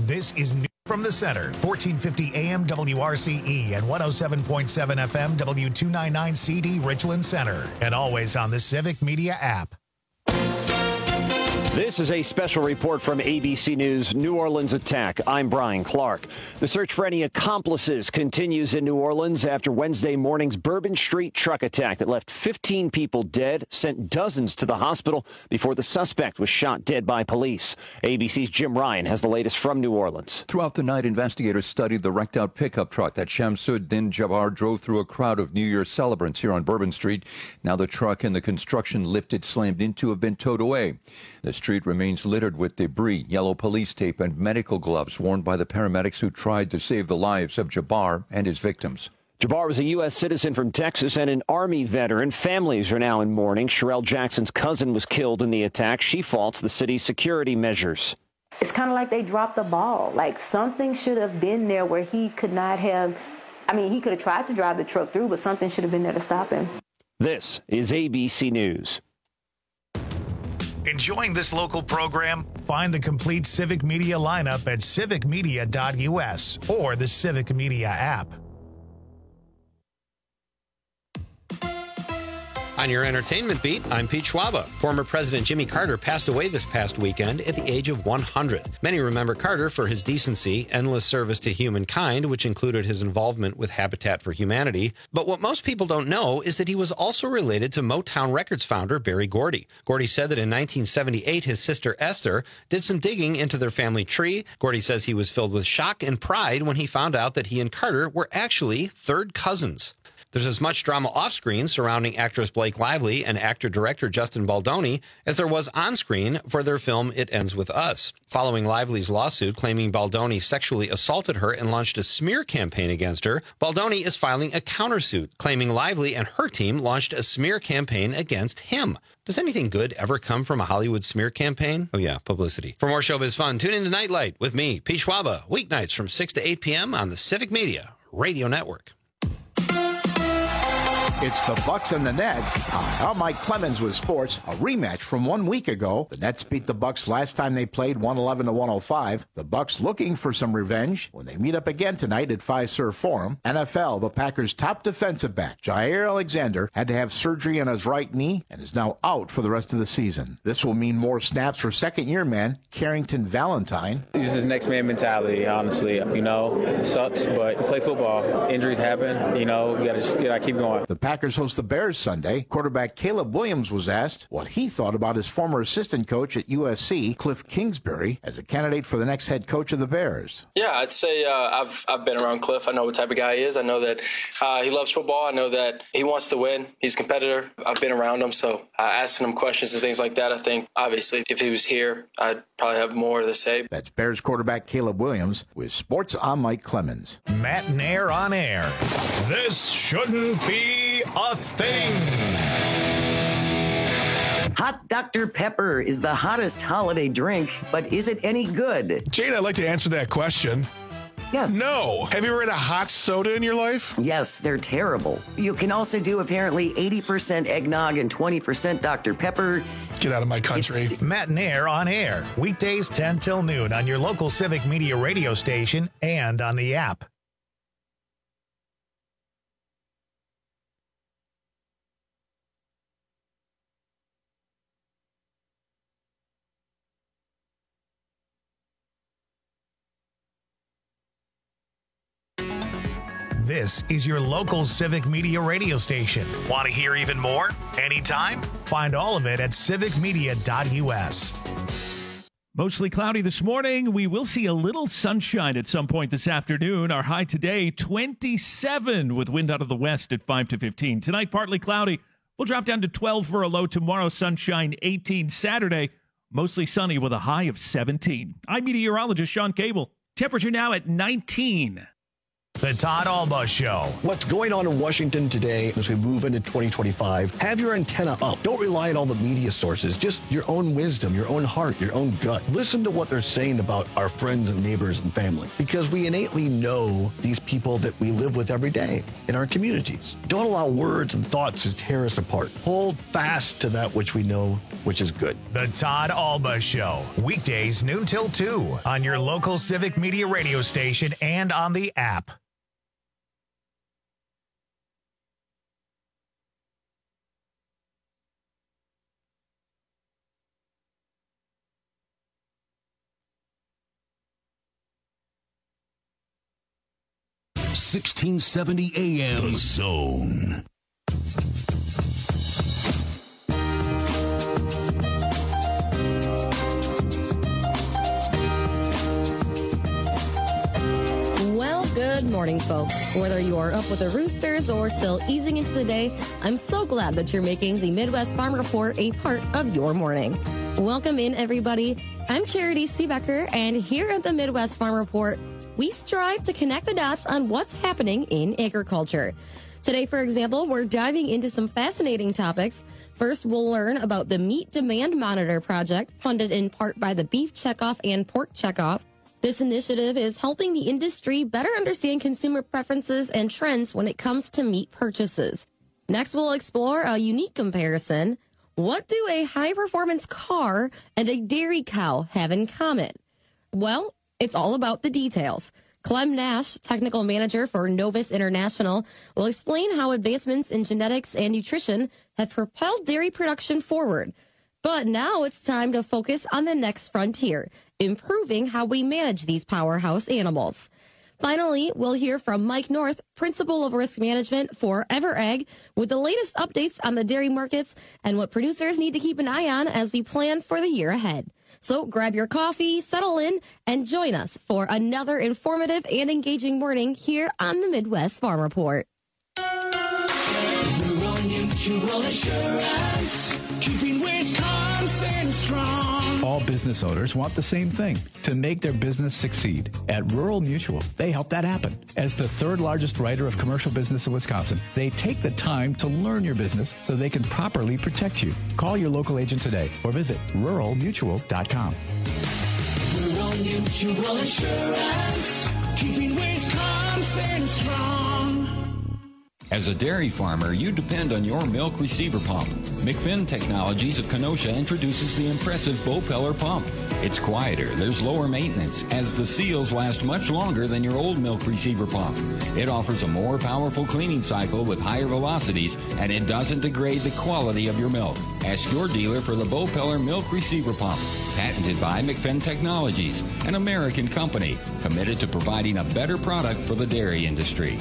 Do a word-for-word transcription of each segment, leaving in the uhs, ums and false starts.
This is News from the Center, fourteen fifty A M W R C E and one oh seven point seven F M W two ninety-nine C D Richland Center, and always on the Civic Media app. This is a special report from A B C News New Orleans attack. I'm Brian Clark. The search for any accomplices continues in New Orleans after Wednesday morning's Bourbon Street truck attack that left fifteen people dead, sent dozens to the hospital before the suspect was shot dead by police. A B C's Jim Ryan has the latest from New Orleans. Throughout the night, investigators studied the wrecked-out pickup truck that Shamsuddin Jabbar drove through a crowd of New Year's celebrants here on Bourbon Street. Now the truck and the construction lift it slammed into have been towed away. The street remains littered with debris, yellow police tape, and medical gloves worn by the paramedics who tried to save the lives of Jabbar and his victims. Jabbar was a U S citizen from Texas and an Army veteran. Families are now in mourning. Sherelle Jackson's cousin was killed in the attack. She faults the city's security measures. It's kind of like they dropped the ball. Like something should have been there where he could not have, I mean, he could have tried to drive the truck through, but something should have been there to stop him. This is A B C News. Enjoying this local program? Find the complete Civic Media lineup at civic media dot U S or the Civic Media app. On your entertainment beat, I'm Pete Schwaba. Former President Jimmy Carter passed away this past weekend at the age of one hundred. Many remember Carter for his decency, endless service to humankind, which included his involvement with Habitat for Humanity. But what most people don't know is that he was also related to Motown Records founder Berry Gordy. Gordy said that in nineteen seventy-eight, his sister Esther did some digging into their family tree. Gordy says he was filled with shock and pride when he found out that he and Carter were actually third cousins. There's as much drama off-screen surrounding actress Blake Lively and actor-director Justin Baldoni as there was on-screen for their film It Ends With Us. Following Lively's lawsuit claiming Baldoni sexually assaulted her and launched a smear campaign against her, Baldoni is filing a countersuit claiming Lively and her team launched a smear campaign against him. Does anything good ever come from a Hollywood smear campaign? Oh yeah, publicity. For more showbiz fun, tune in to Nightlight with me, Pete Schwaba, weeknights from six to eight p.m. on the Civic Media Radio Network. It's the Bucks and the Nets. I'm Mike Clemens with sports. A rematch from one week ago. The Nets beat the Bucks last time they played, one eleven to one oh five. The Bucks looking for some revenge when they meet up again tonight at Fiserv Forum. N F L, the Packers' top defensive back, Jair Alexander, had to have surgery on his right knee and is now out for the rest of the season. This will mean more snaps for second-year man Carrington Valentine. It's just his next man mentality, honestly. You know, it sucks, but you play football. Injuries happen. You know, you got to just gotta keep going. The Packers host the Bears Sunday. Quarterback Caleb Williams was asked what he thought about his former assistant coach at U S C, Cliff Kingsbury, as a candidate for the next head coach of the Bears. Yeah, I'd say uh, I've I've been around Cliff. I know what type of guy he is. I know that uh, he loves football. I know that he wants to win. He's a competitor. I've been around him, so uh, asking him questions and things like that, I think, obviously, if he was here, I'd probably have more to say. That's Bears quarterback Caleb Williams with Sports. I'm Mike Clemens. Matt Nair on air. This shouldn't be a thing. Hot Doctor Pepper is the hottest holiday drink, but is it any good? Jane, I'd like to answer that question. Yes. No. Have you ever had a hot soda in your life? Yes, they're terrible. You can also do apparently eighty percent eggnog and twenty percent Doctor Pepper. Get out of my country. It's Matt Nair on air. Weekdays ten till noon on your local Civic Media radio station and on the app. This is your local Civic Media radio station. Want to hear even more? Anytime? Find all of it at civic media dot U S. Mostly cloudy this morning. We will see a little sunshine at some point this afternoon. Our high today, twenty-seven, with wind out of the west at five to fifteen. Tonight, partly cloudy. We'll drop down to twelve for a low. Tomorrow, sunshine, eighteen. Saturday, mostly sunny with a high of seventeen. I'm meteorologist Sean Cable. Temperature now at nineteen. The The Todd Alba Show. What's going on in Washington today as we move into twenty twenty-five? Have your antenna up. Don't rely on all the media sources. Just your own wisdom, your own heart, your own gut. Listen to what they're saying about our friends and neighbors and family, because we innately know these people that we live with every day in our communities. Don't allow words and thoughts to tear us apart. Hold fast to that which we know, which is good. The Todd Alba Show. Weekdays noon till two on your local Civic Media radio station and on the app. sixteen seventy A M. The Zone. Well, good morning, folks. Whether you're up with the Roosters or still easing into the day, I'm so glad that you're making the Midwest Farm Report a part of your morning. Welcome in, everybody. I'm Charity Seebecker, and here at the Midwest Farm Report, we strive to connect the dots on what's happening in agriculture. Today, for example, we're diving into some fascinating topics. First, we'll learn about the Meat Demand Monitor project, funded in part by the Beef Checkoff and Pork Checkoff. This initiative is helping the industry better understand consumer preferences and trends when it comes to meat purchases. Next, we'll explore a unique comparison. What do a high-performance car and a dairy cow have in common? Well, it's all about the details. Clem Nash, technical manager for Novus International, will explain how advancements in genetics and nutrition have propelled dairy production forward. But now it's time to focus on the next frontier, improving how we manage these powerhouse animals. Finally, we'll hear from Mike North, Principal of Risk Management for EverEgg, with the latest updates on the dairy markets and what producers need to keep an eye on as we plan for the year ahead. So grab your coffee, settle in, and join us for another informative and engaging morning here on the Midwest Farm Report. Rural Mutual Assurance, keeping Wisconsin strong. All business owners want the same thing, to make their business succeed. At Rural Mutual, they help that happen. As the third largest writer of commercial business in Wisconsin, they take the time to learn your business so they can properly protect you. Call your local agent today or visit rural mutual dot com. Rural Mutual Assurance, keeping Wisconsin strong. As a dairy farmer, you depend on your milk receiver pump. McFinn Technologies of Kenosha introduces the impressive Bopeller pump. It's quieter, there's lower maintenance, as the seals last much longer than your old milk receiver pump. It offers a more powerful cleaning cycle with higher velocities, and it doesn't degrade the quality of your milk. Ask your dealer for the Bopeller milk receiver pump, patented by McFinn Technologies, an American company committed to providing a better product for the dairy industry.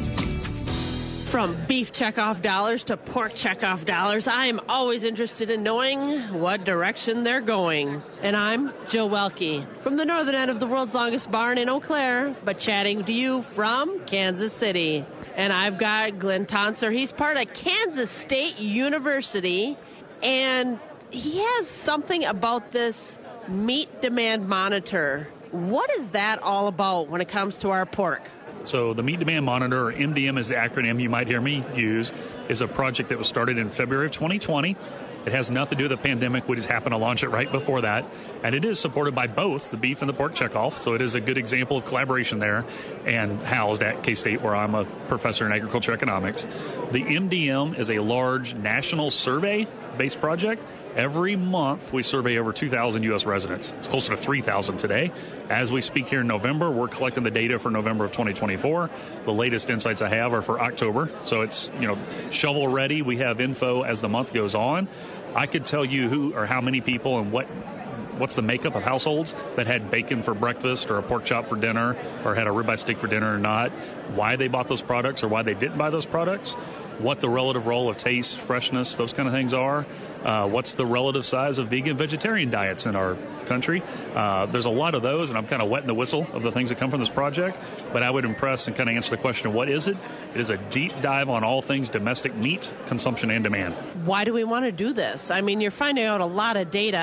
From beef checkoff dollars to pork checkoff dollars, I am always interested in knowing what direction they're going. And I'm Jill Welke from the northern end of the world's longest barn in Eau Claire, but chatting to you from Kansas City. And I've got Glenn Tonser. He's part of Kansas State University, and he has something about this meat demand monitor. What is that all about when it comes to our pork? So the Meat Demand Monitor, or M D M is the acronym you might hear me use, is a project that was started in February of twenty twenty. It has nothing to do with the pandemic. We just happened to launch it right before that. And it is supported by both the beef and the pork checkoff. So it is a good example of collaboration there, and housed at K-State, where I'm a professor in agriculture economics. The M D M is a large national survey-based project. Every month, we survey over two thousand U S residents. It's closer to three thousand today. As we speak here in November, we're collecting the data for November of twenty twenty-four. The latest insights I have are for October. So it's, you know, shovel ready. We have info as the month goes on. I could tell you who or how many people and what what's the makeup of households that had bacon for breakfast or a pork chop for dinner or had a ribeye steak for dinner or not, why they bought those products or why they didn't buy those products, what the relative role of taste, freshness, those kind of things are. Uh, what's the relative size of vegan, vegetarian diets in our country? Uh, there's a lot of those, and I'm kind of wetting the whistle of the things that come from this project. But I would impress and kind of answer the question, what is it? It is a deep dive on all things domestic meat consumption and demand. Why do we want to do this? I mean, you're finding out a lot of data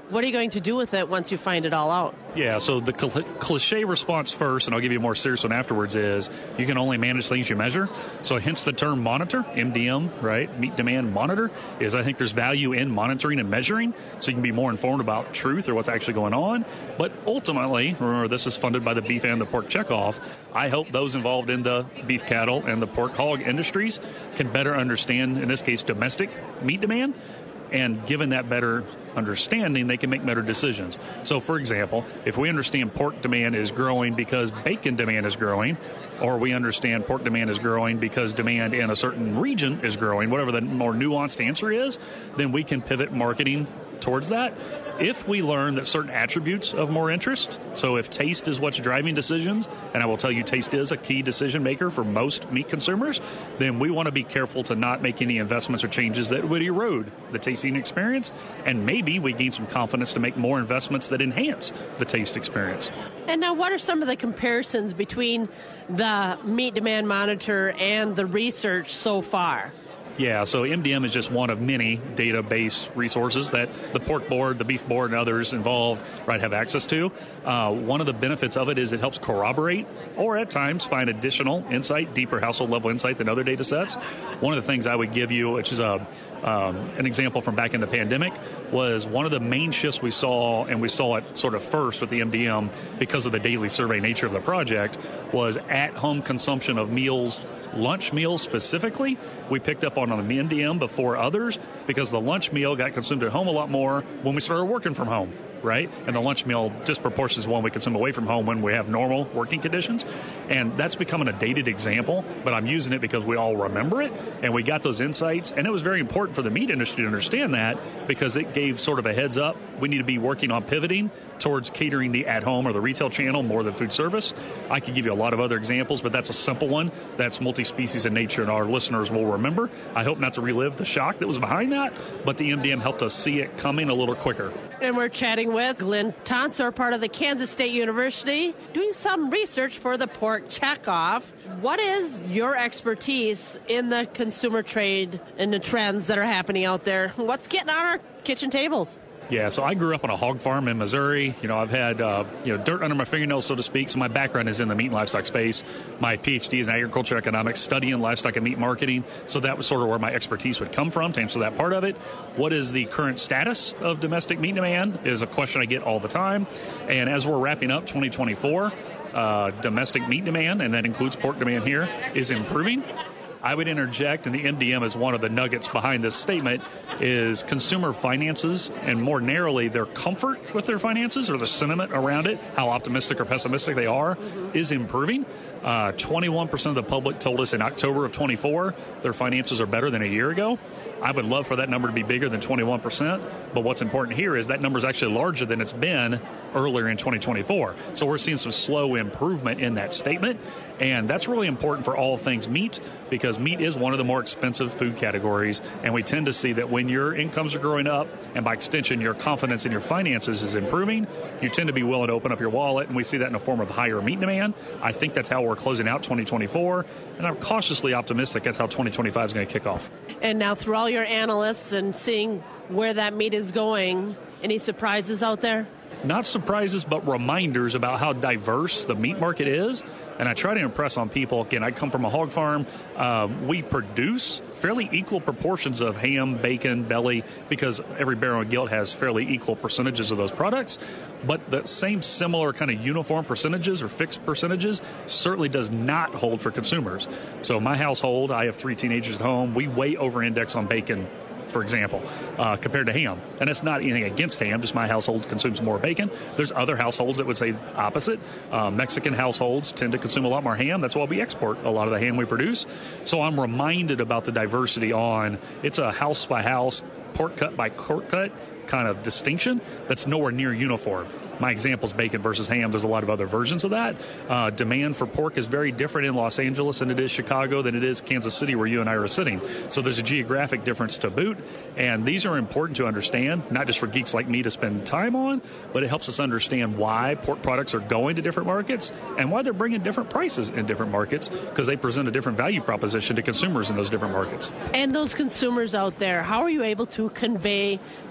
What are you going to do with it once you find it all out? Yeah, so the cl- cliche response first, and I'll give you a more serious one afterwards, is you can only manage things you measure. So hence the term monitor, M D M, right? Meat demand monitor, is I think there's value in monitoring and measuring so you can be more informed about truth or what's actually going on. But ultimately, remember, this is funded by the beef and the pork checkoff. I hope those involved in the beef cattle and the pork hog industries can better understand, in this case, domestic meat demand. And given that better understanding, they can make better decisions. So, for example, if we understand pork demand is growing because bacon demand is growing, or we understand pork demand is growing because demand in a certain region is growing, whatever the more nuanced answer is, then we can pivot marketing towards that. If we learn that certain attributes of more interest, so if taste is what's driving decisions, and I will tell you taste is a key decision maker for most meat consumers, then we want to be careful to not make any investments or changes that would erode the tasting experience, and maybe we gain some confidence to make more investments that enhance the taste experience. And now what are some of the comparisons between the Meat Demand Monitor and the research so far? Yeah, so M D M is just one of many database resources that the pork board, the beef board, and others involved right have access to. Uh, one of the benefits of it is it helps corroborate or at times find additional insight, deeper household level insight than other data sets. One of the things I would give you, which is a um, an example from back in the pandemic, was one of the main shifts we saw, and we saw it sort of first with the M D M because of the daily survey nature of the project, was at-home consumption of meals. Lunch meals specifically, we picked up on on the M D M before others because the lunch meal got consumed at home a lot more when we started working from home, right? And the lunch meal disproportionate is one we consume away from home when we have normal working conditions. And that's becoming a dated example, but I'm using it because we all remember it and we got those insights. And it was very important for the meat industry to understand that because it gave sort of a heads up. We need to be working on pivoting towards catering the at-home or the retail channel more than food service. I could give you a lot of other examples, but that's a simple one that's multi-species in nature and our listeners will remember. I hope not to relive the shock that was behind that, but the M D M helped us see it coming a little quicker. And we're chatting with Glenn Tonsor, part of the Kansas State University, doing some research for the pork checkoff. What is your expertise in the consumer trade and the trends that are happening out there? What's getting on our kitchen tables? Yeah, so I grew up on a hog farm in Missouri. You know, I've had, uh, you know, dirt under my fingernails, so to speak. So my background is in the meat and livestock space. My P H D is in agriculture economics, studying livestock and meat marketing. So that was sort of where my expertise would come from to answer that part of it. What is the current status of domestic meat demand is a question I get all the time. And as we're wrapping up twenty twenty-four, uh, domestic meat demand, and that includes pork demand here, is improving. I would interject, and the M D M is one of the nuggets behind this statement, is consumer finances, and more narrowly, their comfort with their finances or the sentiment around it, how optimistic or pessimistic they are, mm-hmm. is improving. Uh, twenty-one percent of the public told us in October of twenty-four their finances are better than a year ago. I would love for that number to be bigger than twenty-one percent, but what's important here is that number is actually larger than it's been earlier in twenty twenty-four. So we're seeing some slow improvement in that statement, and that's really important for all things meat because meat is one of the more expensive food categories, and we tend to see that when your incomes are growing up, and by extension your confidence in your finances is improving, you tend to be willing to open up your wallet, and we see that in the form of higher meat demand. I think that's how we're closing out twenty twenty-four, and I'm cautiously optimistic that's how twenty twenty-five is going to kick off. And now through all your analysts and seeing where that meat is going, any surprises out there? Not surprises, but reminders about how diverse the meat market is. And I try to impress on people. Again, I come from a hog farm. Uh, we produce fairly equal proportions of ham, bacon, belly, because every barrel and gilt has fairly equal percentages of those products. But the same similar kind of uniform percentages or fixed percentages certainly does not hold for consumers. So my household, I have three teenagers at home. We way over-index on bacon, for example, uh, compared to ham. And it's not anything against ham, just my household consumes more bacon. There's other households that would say opposite. Uh, Mexican households tend to consume a lot more ham. That's why we export a lot of the ham we produce. So I'm reminded about the diversity on, it's a house by house, pork cut by pork cut kind of distinction that's nowhere near uniform. My example is bacon versus ham. There's a lot of other versions of that. Uh, demand for pork is very different in Los Angeles than it is Chicago than it is Kansas City, where you and I are sitting. So there's a geographic difference to boot. And these are important to understand, not just for geeks like me to spend time on, but it helps us understand why pork products are going to different markets and why they're bringing different prices in different markets, because they present a different value proposition to consumers in those different markets. And those consumers out there, how are you able to convey some of your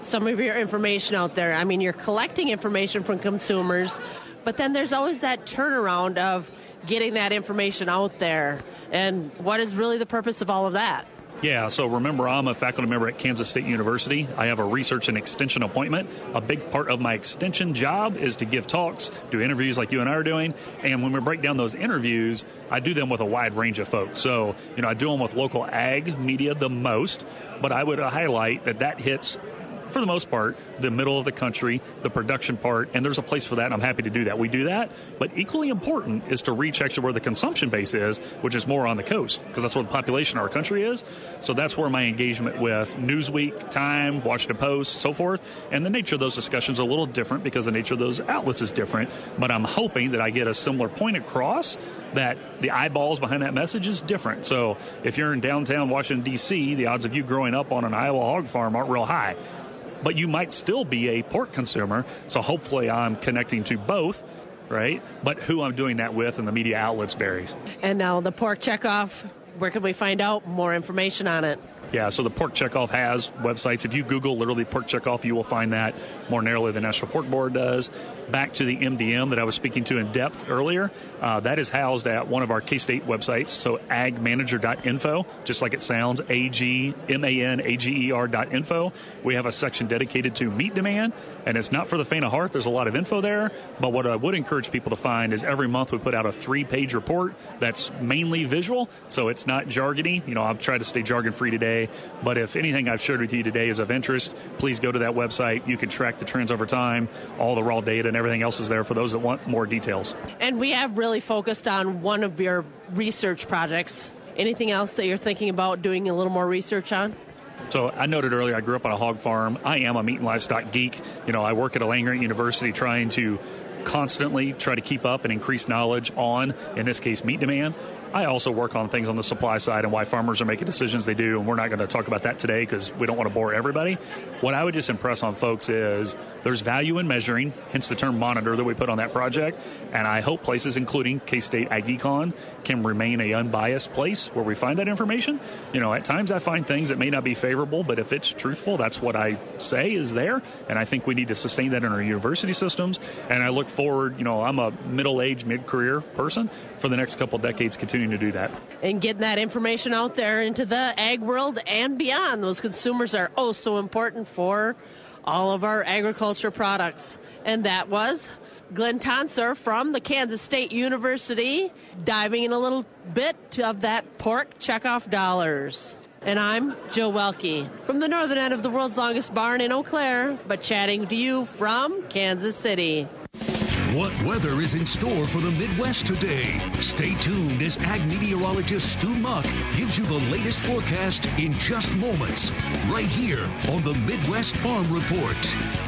your information out there. I mean, you're collecting information from consumers, but then there's always that turnaround of getting that information out there. And what is really the purpose of all of that? Yeah, so remember, I'm a faculty member at Kansas State University. I have a research and extension appointment. A big part of my extension job is to give talks, do interviews like you and I are doing. And when we break down those interviews, I do them with a wide range of folks. So, you know, I do them with local ag media the most, but I would highlight that that hits, for the most part, the middle of the country, the production part, and there's a place for that, and I'm happy to do that. We do that, but equally important is to reach actually where the consumption base is, which is more on the coast, because that's where the population of our country is. So that's where my engagement with Newsweek, Time, Washington Post, so forth, and the nature of those discussions are a little different because the nature of those outlets is different, but I'm hoping that I get a similar point across, that the eyeballs behind that message is different. So if you're in downtown Washington, D C, the odds of you growing up on an Iowa hog farm aren't real high. But you might still be a pork consumer, so hopefully I'm connecting to both, right? But who I'm doing that with and the media outlets varies. And now the pork checkoff, where can we find out more information on it? Yeah, so the Pork Checkoff has websites. If you Google literally Pork Checkoff, you will find that more narrowly than the National Pork Board does. Back to the M D M that I was speaking to in depth earlier, uh, that is housed at one of our K-State websites, so ag manager dot info, just like it sounds, A G M A N A G E R dot info. We have a section dedicated to meat demand, and it's not for the faint of heart. There's a lot of info there, but what I would encourage people to find is every month we put out a three-page report that's mainly visual, so it's not jargony. You know, I've tried to stay jargon-free today, but if anything I've shared with you today is of interest, please go to that website. You can track the trends over time, all the raw data, and everything else is there for those that want more details. And we have really focused on one of your research projects. Anything else that you're thinking about doing a little more research on? So I noted earlier, I grew up on a hog farm. I am a meat and livestock geek. You know, I work at a land-grant university trying to constantly try to keep up and increase knowledge on, in this case, meat demand. I also work on things on the supply side and why farmers are making decisions they do, and we're not going to talk about that today because we don't want to bore everybody. What I would just impress on folks is there's value in measuring, hence the term monitor that we put on that project, and I hope places including K-State AgEcon can remain an unbiased place where we find that information. You know, at times I find things that may not be favorable, but if it's truthful, that's what I say is there, and I think we need to sustain that in our university systems, and I look forward, you know, I'm a middle-aged, mid-career person, for the next couple decades continuing to do that. And getting that information out there into the ag world and beyond. Those consumers are oh so important for all of our agriculture products. And that was Glenn Tonsor from the Kansas State University, diving in a little bit of that pork checkoff dollars. And I'm Joe Welke from the northern end of the world's longest barn in Eau Claire, but chatting to you from Kansas City. What weather is in store for the Midwest today? Stay tuned as ag meteorologist Stu Muck gives you the latest forecast in just moments, right here on the Midwest Farm Report.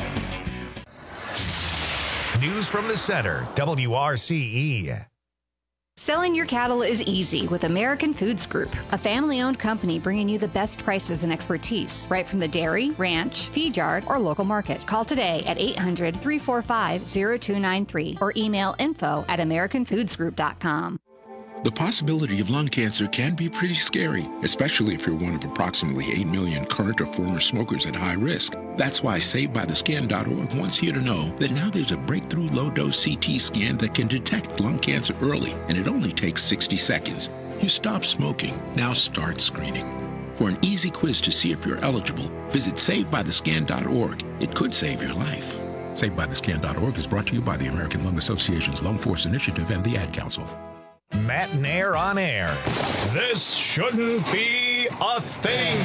News from the center, W R C E. Selling your cattle is easy with American Foods Group, a family-owned company bringing you the best prices and expertise, right from the dairy, ranch, feed yard, or local market. Call today at eight hundred, three four five, zero two nine three or email info at american foods group dot com. The possibility of lung cancer can be pretty scary, especially if you're one of approximately eight million current or former smokers at high risk. That's why Saved By The Scan dot org wants you to know that now there's a breakthrough low-dose C T scan that can detect lung cancer early, and it only takes sixty seconds. You stop smoking, now start screening. For an easy quiz to see if you're eligible, visit Saved By The Scan dot org. It could save your life. Saved By The Scan dot org is brought to you by the American Lung Association's Lung Force Initiative and the Ad Council. Matt and Air on air. This shouldn't be a thing.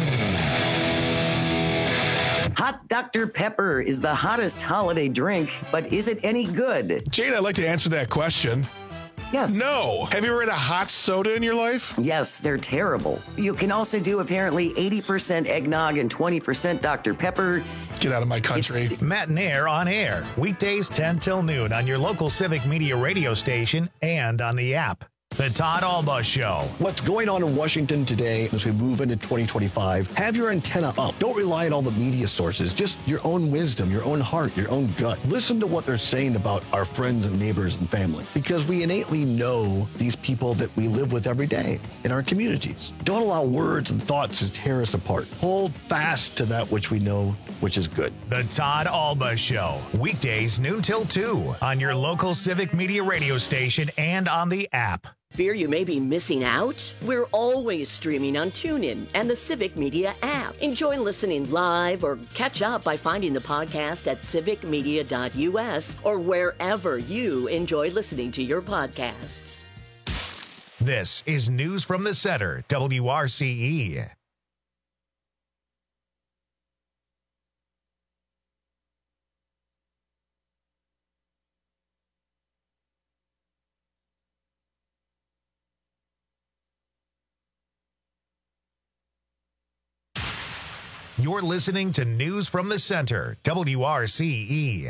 Hot Doctor Pepper is the hottest holiday drink, but is it any good? Jade, I'd like to answer that question. Yes. No. Have you ever had a hot soda in your life? Yes, they're terrible. You can also do apparently eighty percent eggnog and twenty percent Doctor Pepper. Get out of my country. It's Matt and Air on air. Weekdays ten till noon on your local Civic Media radio station and on the app. The Todd Alba Show. What's going on in Washington today as we move into twenty twenty-five? Have your antenna up. Don't rely on all the media sources. Just your own wisdom, your own heart, your own gut. Listen to what they're saying about our friends and neighbors and family, because we innately know these people that we live with every day in our communities. Don't allow words and thoughts to tear us apart. Hold fast to that which we know, which is good. The Todd Alba Show. Weekdays noon till two on your local Civic Media radio station and on the app. Fear you may be missing out? We're always streaming on TuneIn and the Civic Media app. Enjoy listening live or catch up by finding the podcast at civic media dot u s or wherever you enjoy listening to your podcasts. This is News from the Center, W R C E. You're listening to News from the Center, W R C E.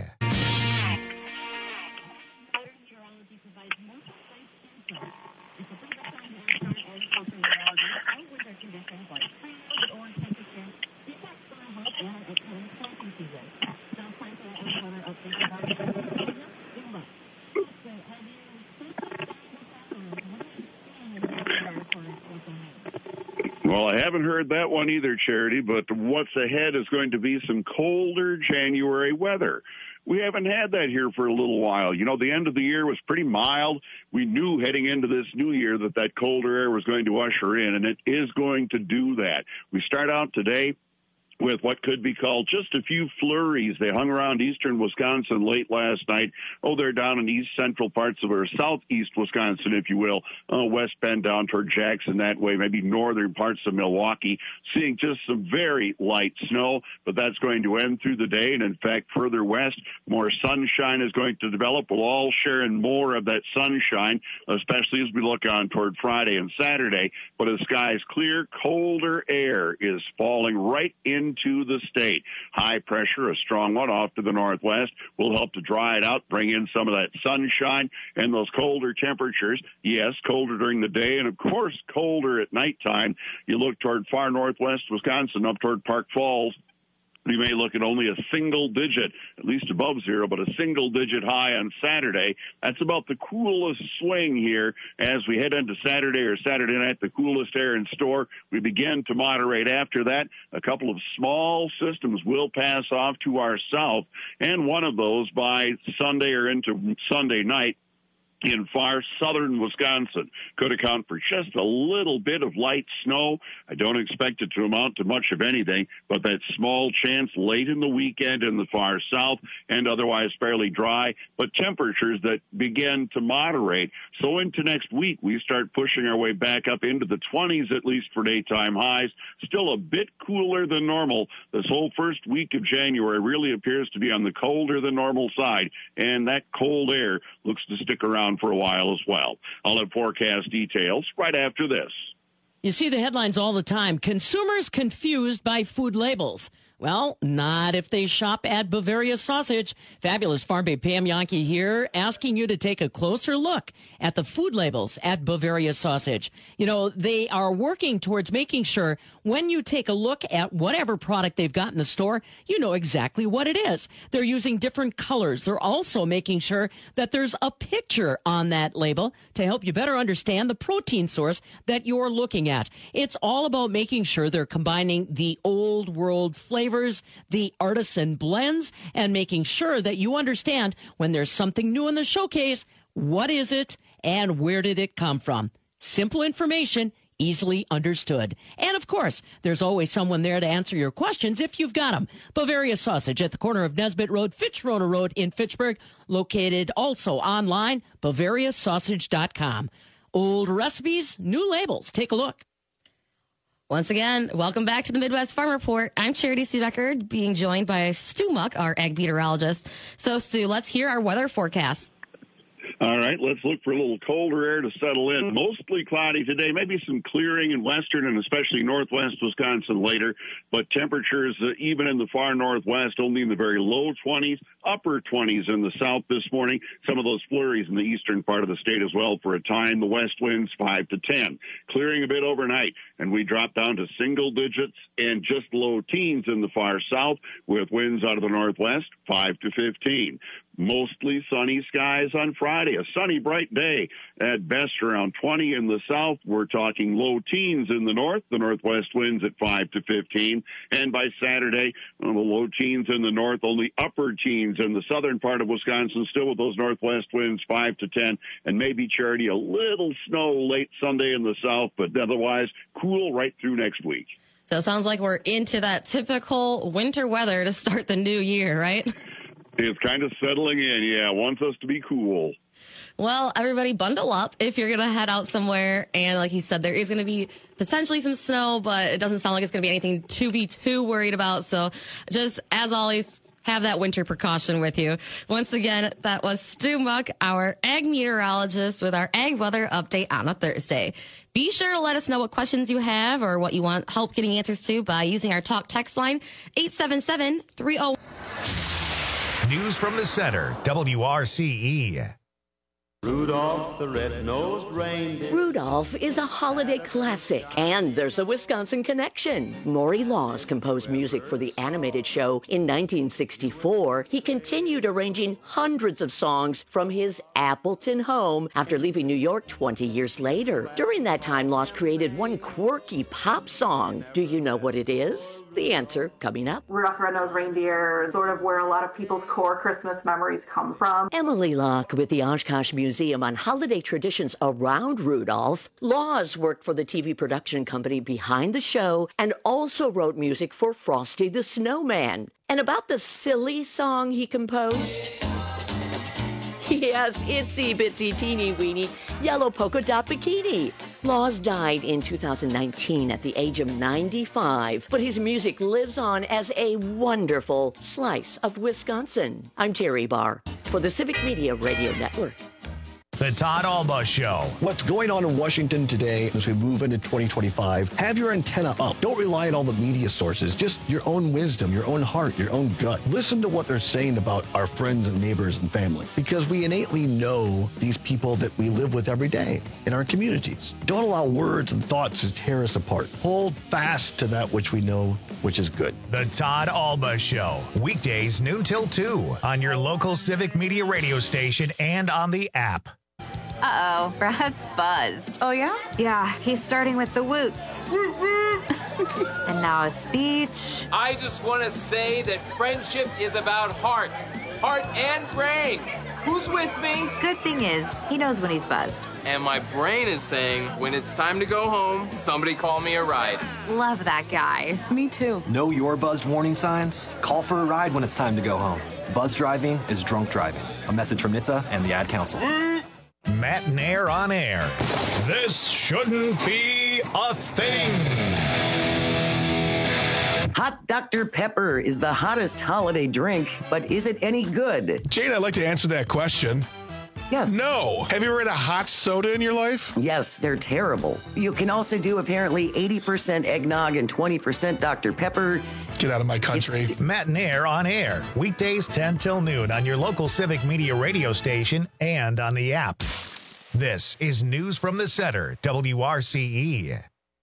Well, I haven't heard that one either, Charity, but what's ahead is going to be some colder January weather. We haven't had that here for a little while. You know, the end of the year was pretty mild. We knew heading into this new year that that colder air was going to usher in, and it is going to do that. We start out today with what could be called just a few flurries. They hung around eastern Wisconsin late last night. Oh, they're down in east central parts of or southeast Wisconsin, if you will. Uh, West Bend down toward Jackson that way, maybe northern parts of Milwaukee, seeing just some very light snow, but that's going to end through the day. And in fact, further west, more sunshine is going to develop. We'll all share in more of that sunshine, especially as we look on toward Friday and Saturday. But as the sky is clear, colder air is falling right in into the state. High pressure, a strong one off to the northwest, will help to dry it out, bring in some of that sunshine and those colder temperatures. Yes, colder during the day and, of course, colder at nighttime. You look toward far northwest Wisconsin, up toward Park Falls. We may look at only a single digit, at least above zero, but a single digit high on Saturday. That's about the coolest swing here as we head into Saturday or Saturday night, the coolest air in store. We begin to moderate after that. A couple of small systems will pass off to our south, and one of those by Sunday or into Sunday night in far southern Wisconsin could account for just a little bit of light snow. I don't expect it to amount to much of anything, but that small chance late in the weekend in the far south and otherwise fairly dry, but temperatures that begin to moderate. So into next week, we start pushing our way back up into the twenties, at least for daytime highs. Still a bit cooler than normal. This whole first week of January really appears to be on the colder than normal side, and that cold air looks to stick around for a while as well. I'll have forecast details right after this. You see the headlines all the time. Consumers confused by food labels. Well, not if they shop at Bavaria Sausage. Fabulous Farm Babe Pam Yankee here, asking you to take a closer look at the food labels at Bavaria Sausage. You know, they are working towards making sure when you take a look at whatever product they've got in the store, you know exactly what it is. They're using different colors. They're also making sure that there's a picture on that label to help you better understand the protein source that you're looking at. It's all about making sure they're combining the old world flavors, the artisan blends, and making sure that you understand when there's something new in the showcase, what is it and where did it come from? Simple information, easily understood. And of course, there's always someone there to answer your questions if you've got them. Bavaria Sausage at the corner of Nesbitt Road, Fitzroy Road in Fitchburg, located also online, bavaria sausage dot com. Old recipes, new labels. Take a look. Once again, welcome back to the Midwest Farm Report. I'm Charity Seebecker, being joined by Stu Muck, our ag meteorologist. So, Stu, let's hear our weather forecast. All right, let's look for a little colder air to settle in. Mostly cloudy today, maybe some clearing in western and especially northwest Wisconsin later, but temperatures uh, even in the far northwest only in the very low twenties, upper twenties in the south this morning. Some of those flurries in the eastern part of the state as well for a time. The west winds five to ten. Clearing a bit overnight, and we drop down to single digits and just low teens in the far south with winds out of the northwest five to fifteen. Mostly sunny skies on Friday. A sunny, bright day at best around twenty in the south. We're talking low teens in the north. The northwest winds at five to fifteen. And by Saturday, well, the low teens in the north, only upper teens in the southern part of Wisconsin, still with those northwest winds five to ten. And maybe, Charity, a little snow late Sunday in the south, but otherwise cool right through next week. So it sounds like we're into that typical winter weather to start the new year, right? It's kind of settling in, yeah. Wants us to be cool. Well, everybody bundle up if you're going to head out somewhere. And like he said, there is going to be potentially some snow, but it doesn't sound like it's going to be anything to be too worried about. So just, as always, have that winter precaution with you. Once again, that was Stu Muck, our ag meteorologist, with our ag weather update on a Thursday. Be sure to let us know what questions you have or what you want help getting answers to by using our talk text line, eight seven seven, three oh. News from the center, W R C E. Rudolph the red-nosed reindeer. Rudolph is a holiday classic, and there's a Wisconsin connection. Maury Laws composed music for the animated show in nineteen sixty-four. He continued arranging hundreds of songs from his Appleton home after leaving New York twenty years later. During that time, Laws created one quirky pop song. Do you know what it is? The answer coming up. Rudolph the Red-Nosed Reindeer is sort of where a lot of people's core Christmas memories come from. Emily Locke with the Oshkosh Museum on holiday traditions around Rudolph. Laws worked for the T V production company behind the show and also wrote music for Frosty the Snowman. And about the silly song he composed? Yes, itsy bitsy teeny weeny yellow polka dot bikini. Laws died in two thousand nineteen at the age of ninety-five, but his music lives on as a wonderful slice of Wisconsin. I'm Terry Barr for the Civic Media Radio Network. The Todd Alba Show. What's going on in Washington today as we move into twenty twenty-five? Have your antenna up. Don't rely on all the media sources. Just your own wisdom, your own heart, your own gut. Listen to what they're saying about our friends and neighbors and family, because we innately know these people that we live with every day in our communities. Don't allow words and thoughts to tear us apart. Hold fast to that which we know, which is good. The Todd Alba Show. Weekdays noon till two on your local Civic Media radio station and on the app. Uh-oh, Brad's buzzed. Oh, yeah? Yeah, he's starting with the woots. And now a speech. I just want to say that friendship is about heart. Heart and brain. Who's with me? Good thing is, he knows when he's buzzed. And my brain is saying, when it's time to go home, somebody call me a ride. Love that guy. Me too. Know your buzzed warning signs? Call for a ride when it's time to go home. Buzz driving is drunk driving. A message from N H T S A and the Ad Council. Matt Nair on air. This shouldn't be a thing. Hot Doctor Pepper is the hottest holiday drink, but is it any good? Jane, I'd like to answer that question. Yes. No. Have you ever had a hot soda in your life? Yes, they're terrible. You can also do apparently eighty percent eggnog and twenty percent Doctor Pepper. Get out of my country. It's Matt Nair on air. Weekdays ten till noon on your local Civic Media radio station and on the app. This is News from the Center, W R C E.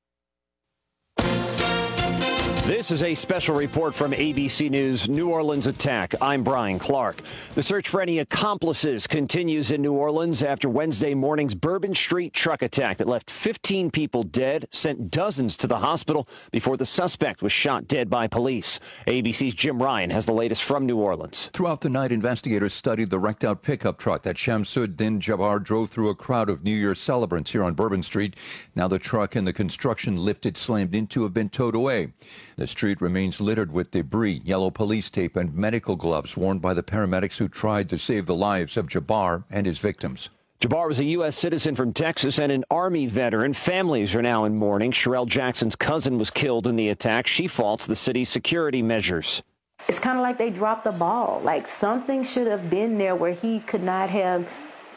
This is a special report from A B C News New Orleans attack. I'm Brian Clark. The search for any accomplices continues in New Orleans after Wednesday morning's Bourbon Street truck attack that left fifteen people dead, sent dozens to the hospital before the suspect was shot dead by police. A B C's Jim Ryan has the latest from New Orleans. Throughout the night, investigators studied the wrecked-out pickup truck that Shamsuddin Jabbar drove through a crowd of New Year's celebrants here on Bourbon Street. Now the truck and the construction lift it slammed into have been towed away. The street remains littered with debris, yellow police tape, and medical gloves worn by the paramedics who tried to save the lives of Jabbar and his victims. Jabbar was a U S citizen from Texas and an Army veteran. Families are now in mourning. Sherelle Jackson's cousin was killed in the attack. She faults the city's security measures. It's kind of like they dropped the ball. Like something should have been there where he could not have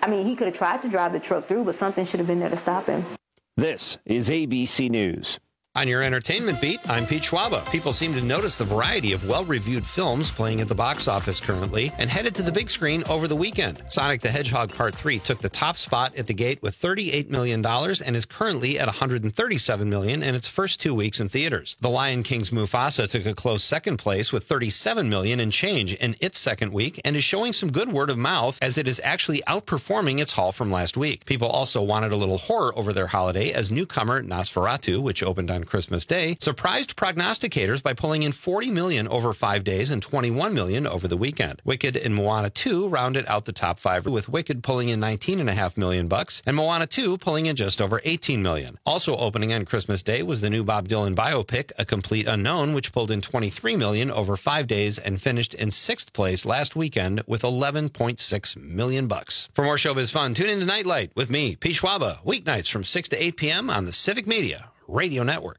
I mean, he could have tried to drive the truck through, but something should have been there to stop him. This is A B C News. On your entertainment beat, I'm Pete Schwaba. People seem to notice the variety of well-reviewed films playing at the box office currently and headed to the big screen over the weekend. Sonic the Hedgehog Part three took the top spot at the gate with thirty-eight million dollars and is currently at one hundred thirty-seven million dollars in its first two weeks in theaters. The Lion King's Mufasa took a close second place with thirty-seven million dollars and change in its second week and is showing some good word of mouth as it is actually outperforming its haul from last week. People also wanted a little horror over their holiday as newcomer Nosferatu, which opened on Christmas Day, surprised prognosticators by pulling in forty million dollars over five days and twenty-one million dollars over the weekend. Wicked and Moana two rounded out the top five, with Wicked pulling in nineteen point five million bucks and Moana two pulling in just over eighteen million. Also opening on Christmas Day was the new Bob Dylan biopic, A Complete Unknown, which pulled in twenty-three million dollars over five days and finished in sixth place last weekend with eleven point six million bucks. For more showbiz fun, tune in to Nightlight with me, Pete Schwaba, weeknights from six to eight p.m. on the Civic Media Radio Network.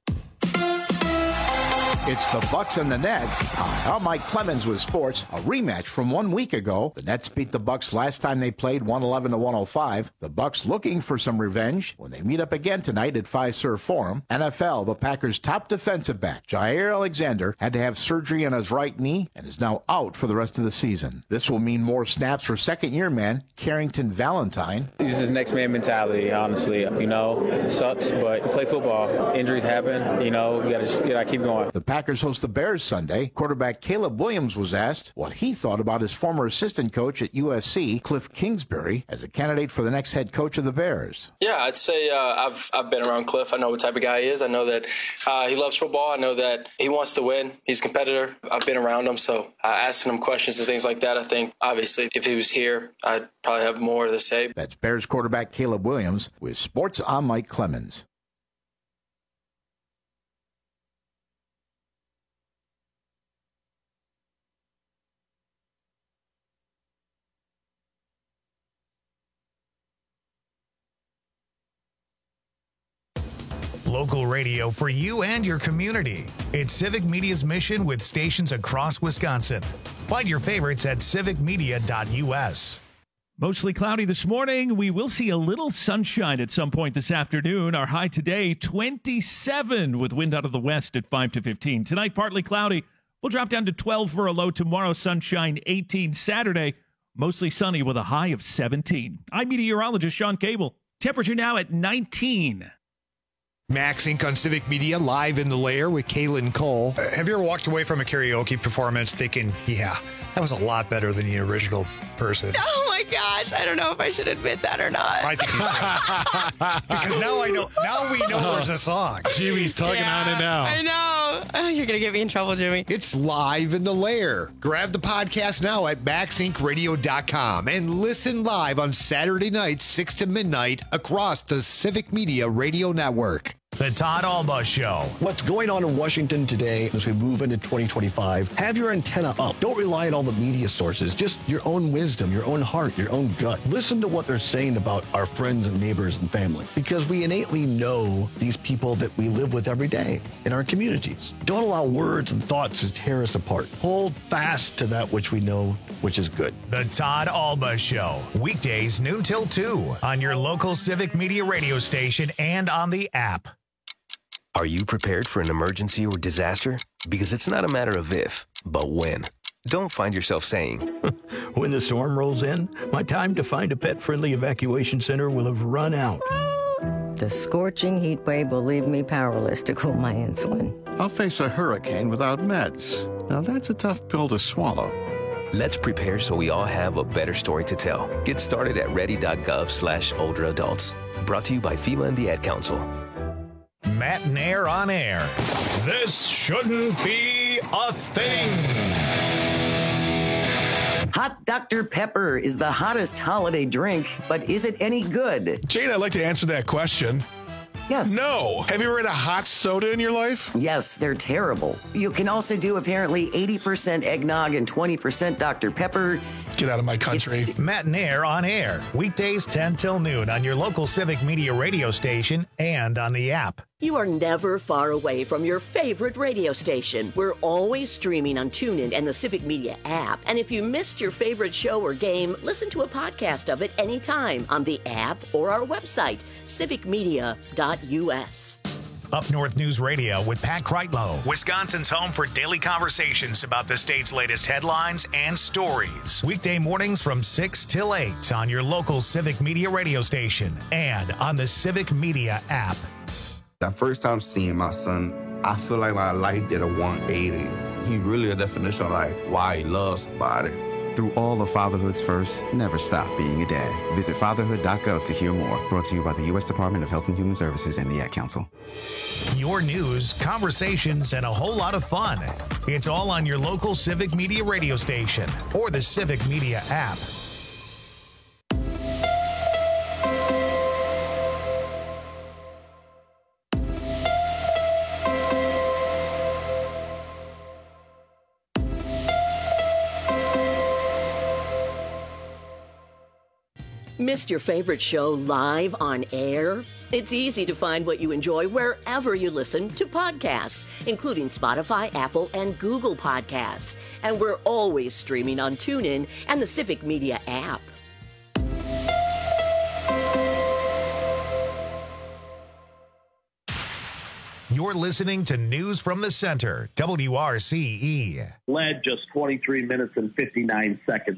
It's the Bucks and the Nets. I'm Mike Clemens with sports. A rematch from one week ago. The Nets beat the Bucks last time they played, one eleven to one oh five. The Bucks looking for some revenge when they meet up again tonight at Fiserv Forum. N F L, the Packers' top defensive back, Jair Alexander, had to have surgery on his right knee and is now out for the rest of the season. This will mean more snaps for second-year man Carrington Valentine. It's just next man mentality, honestly. You know, it sucks, but you play football. Injuries happen. You know, we got to just gotta keep going. The Packers host the Bears Sunday. Quarterback Caleb Williams was asked what he thought about his former assistant coach at U S C, Cliff Kingsbury, as a candidate for the next head coach of the Bears. Yeah, I'd say uh, I've I've been around Cliff. I know what type of guy he is. I know that uh, he loves football. I know that he wants to win. He's a competitor. I've been around him, so uh, asking him questions and things like that, I think, obviously, if he was here, I'd probably have more to say. That's Bears quarterback Caleb Williams with Sports. I'm Mike Clemens. Local radio for you and your community. It's Civic Media's mission with stations across Wisconsin. Find your favorites at civic media dot u s. Mostly cloudy this morning. We will see a little sunshine at some point this afternoon. Our high today, twenty-seven, with wind out of the west at five to fifteen. Tonight, partly cloudy. We'll drop down to twelve for a low. Tomorrow, sunshine, eighteen. Saturday, mostly sunny with a high of seventeen. I'm meteorologist Sean Cable. Temperature now at nineteen. Max Inc on Civic Media, live in the lair with Kaylin Cole. Uh, have you ever walked away from a karaoke performance thinking, yeah, that was a lot better than the original person? Oh my gosh, I don't know if I should admit that or not. I think you should. Because now I know. Now we know there's a song. Jimmy's tugging yeah, on it now. I know. Oh, you're going to get me in trouble, Jimmy. It's live in the lair. Grab the podcast now at max inc radio dot com and listen live on Saturday nights, six to midnight, across the Civic Media Radio Network. The Todd Alba Show. What's going on in Washington today as we move into twenty twenty-five? Have your antenna up. Don't rely on all the media sources. Just your own wisdom, your own heart, your own gut. Listen to what they're saying about our friends and neighbors and family, because we innately know these people that we live with every day in our communities. Don't allow words and thoughts to tear us apart. Hold fast to that which we know, which is good. The Todd Alba Show. Weekdays noon till two on your local Civic Media radio station and on the app. Are you prepared for an emergency or disaster? Because it's not a matter of if, but when. Don't find yourself saying, when the storm rolls in, my time to find a pet-friendly evacuation center will have run out. The scorching heat wave will leave me powerless to cool my insulin. I'll face a hurricane without meds. Now that's a tough pill to swallow. Let's prepare so we all have a better story to tell. Get started at ready.gov slash older adults. Brought to you by FEMA and the Ad Council. Matt Nair on air. This shouldn't be a thing. Hot Doctor Pepper is the hottest holiday drink, but is it any good? Jane, I'd like to answer that question. Yes. No. Have you ever had a hot soda in your life? Yes, they're terrible. You can also do apparently eighty percent eggnog and twenty percent Doctor Pepper. Get out of my country. Matt and Air on air. Weekdays ten till noon on your local Civic Media radio station and on the app. You are never far away from your favorite radio station. We're always streaming on TuneIn and the Civic Media app. And if you missed your favorite show or game, listen to a podcast of it anytime on the app or our website, civic media dot u s. Up North News Radio with Pat Kreitlow, Wisconsin's home for daily conversations about the state's latest headlines and stories. Weekday mornings from six till eight on your local Civic Media radio station and on the Civic Media app. The first time seeing my son, I feel like my life did a one eighty. He really a definition of like why he loves somebody. Through all of fatherhood's first, never stop being a dad. Visit fatherhood dot gov to hear more. Brought to you by the U S Department of Health and Human Services and the Ad Council. Your news, conversations, and a whole lot of fun. It's all on your local Civic Media radio station or the Civic Media app. Missed your favorite show live on air? It's easy to find what you enjoy wherever you listen to podcasts, including Spotify, Apple, and Google Podcasts. And we're always streaming on TuneIn and the Civic Media app. You're listening to News from the Center, W R C E. Led just twenty-three minutes and fifty-nine seconds.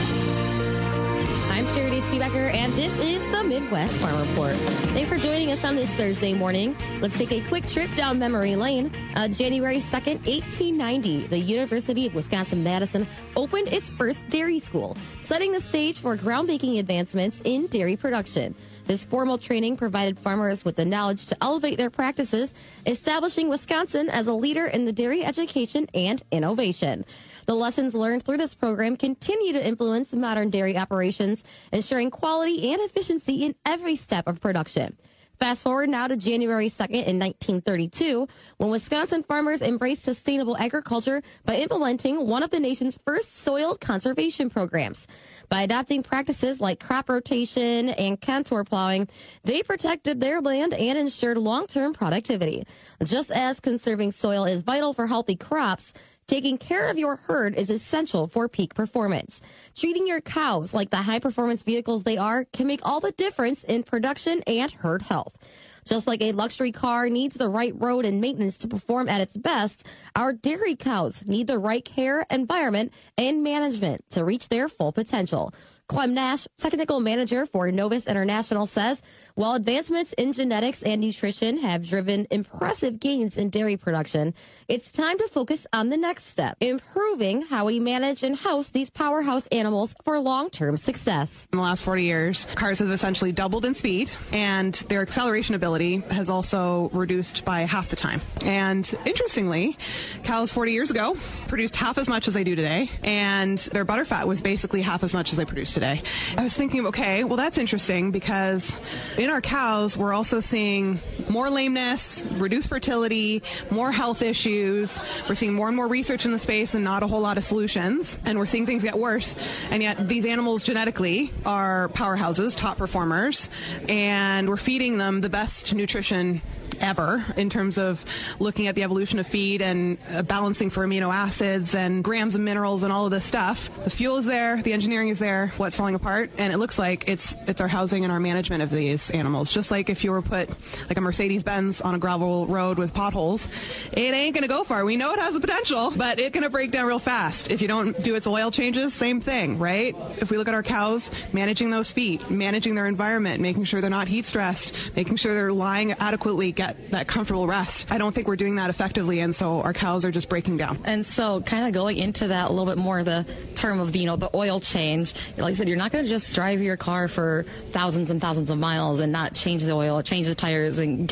I'm Charity Seebecker, and this is the Midwest Farm Report. Thanks for joining us on this Thursday morning. Let's take a quick trip down memory lane. Uh, January second, eighteen ninety, the University of Wisconsin-Madison opened its first dairy school, setting the stage for groundbreaking advancements in dairy production. This formal training provided farmers with the knowledge to elevate their practices, establishing Wisconsin as a leader in the dairy education and innovation. The lessons learned through this program continue to influence modern dairy operations, ensuring quality and efficiency in every step of production. Fast forward now to January second in nineteen thirty-two, when Wisconsin farmers embraced sustainable agriculture by implementing one of the nation's first soil conservation programs. By adopting practices like crop rotation and contour plowing, they protected their land and ensured long-term productivity. Just as conserving soil is vital for healthy crops, taking care of your herd is essential for peak performance. Treating your cows like the high-performance vehicles they are can make all the difference in production and herd health. Just like a luxury car needs the right road and maintenance to perform at its best, our dairy cows need the right care, environment, and management to reach their full potential. Clem Nash, technical manager for Novus International, says, while advancements in genetics and nutrition have driven impressive gains in dairy production, it's time to focus on the next step, improving how we manage and house these powerhouse animals for long-term success. In the last forty years, cars have essentially doubled in speed, and their acceleration ability has also reduced by half the time. And interestingly, cows forty years ago produced half as much as they do today, and their butterfat was basically half as much as they produce today. I was thinking, okay, well, that's interesting because in our cows, we're also seeing more lameness, reduced fertility, more health issues. We're seeing more and more research in the space and not a whole lot of solutions. And we're seeing things get worse. And yet these animals genetically are powerhouses, top performers, and we're feeding them the best nutrition ever in terms of looking at the evolution of feed and uh, balancing for amino acids and grams of minerals and all of this stuff. The fuel is there, the engineering is there, what's falling apart, and it looks like it's it's our housing and our management of these animals. Just like if you were put like a Mercedes-Benz on a gravel road with potholes, it ain't going to go far. We know it has the potential, but it's going to break down real fast. If you don't do its oil changes, same thing, right? If we look at our cows, managing those feet, managing their environment, making sure they're not heat stressed, making sure they're lying adequately, get that comfortable rest. I don't think we're doing that effectively, and so our cows are just breaking down. And so kind of going into that a little bit more, the term of the, you know, the oil change, like I said, you're not going to just drive your car for thousands and thousands of miles and not change the oil, change the tires and get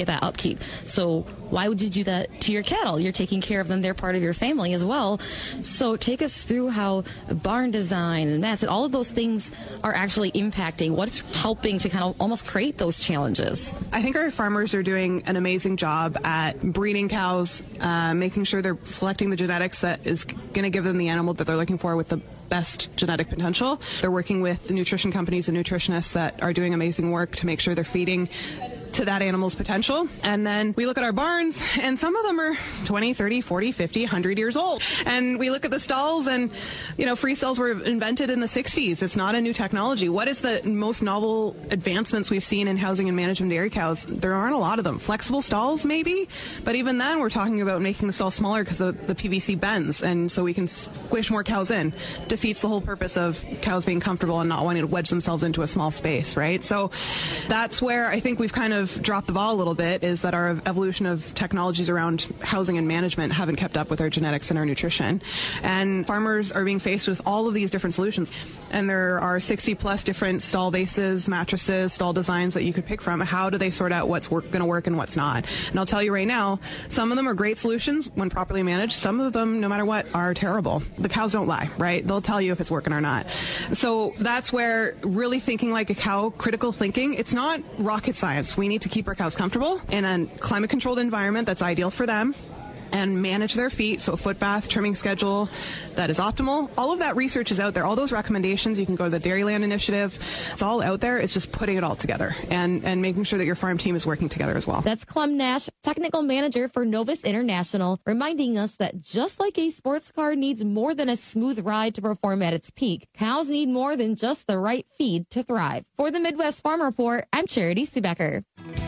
get that upkeep. So why would you do that to your cattle? You're taking care of them. They're part of your family as well. So take us through how barn design and mats and all of those things are actually impacting. What's helping to kind of almost create those challenges? I think our farmers are doing an amazing job at breeding cows, uh, making sure they're selecting the genetics that is going to give them the animal that they're looking for with the best genetic potential. They're working with the nutrition companies and nutritionists that are doing amazing work to make sure they're feeding to that animal's potential. And then we look at our barns, and some of them are twenty, thirty, forty, fifty, one hundred years old. And we look at the stalls, and, you know, free stalls were invented in the sixties. It's not a new technology. What is the most novel advancements we've seen in housing and management dairy cows? There aren't a lot of them. Flexible stalls, maybe, but even then we're talking about making the stall smaller because the, the P V C bends, and so we can squish more cows in. Defeats the whole purpose of cows being comfortable and not wanting to wedge themselves into a small space, right? So that's where I think we've kind of dropped the ball a little bit, is that our evolution of technologies around housing and management haven't kept up with our genetics and our nutrition. And farmers are being faced with all of these different solutions. And there are sixty plus different stall bases, mattresses, stall designs that you could pick from. How do they sort out what's work, going to work and what's not? And I'll tell you right now, some of them are great solutions when properly managed. Some of them, no matter what, are terrible. The cows don't lie, right? They'll tell you if it's working or not. So that's where really thinking like a cow, critical thinking, it's not rocket science. We need to keep our cows comfortable in a climate-controlled environment that's ideal for them, and manage their feet, so a foot bath trimming schedule that is optimal. All of that research is out there. All those recommendations, you can go to the Dairyland Initiative. It's all out there. It's just putting it all together and, and making sure that your farm team is working together as well. That's Clem Nash, technical manager for Novus International, reminding us that just like a sports car needs more than a smooth ride to perform at its peak, cows need more than just the right feed to thrive. For the Midwest Farm Report, I'm Charity Seebecker.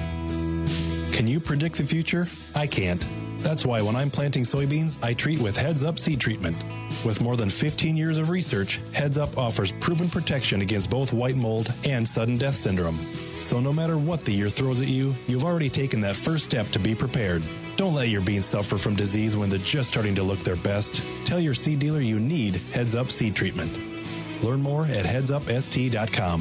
Can you predict the future? I can't. That's why when I'm planting soybeans, I treat with Heads Up seed treatment. With more than fifteen years of research, Heads Up offers proven protection against both white mold and sudden death syndrome. So no matter what the year throws at you, you've already taken that first step to be prepared. Don't let your beans suffer from disease when they're just starting to look their best. Tell your seed dealer you need Heads Up seed treatment. Learn more at heads up s t dot com.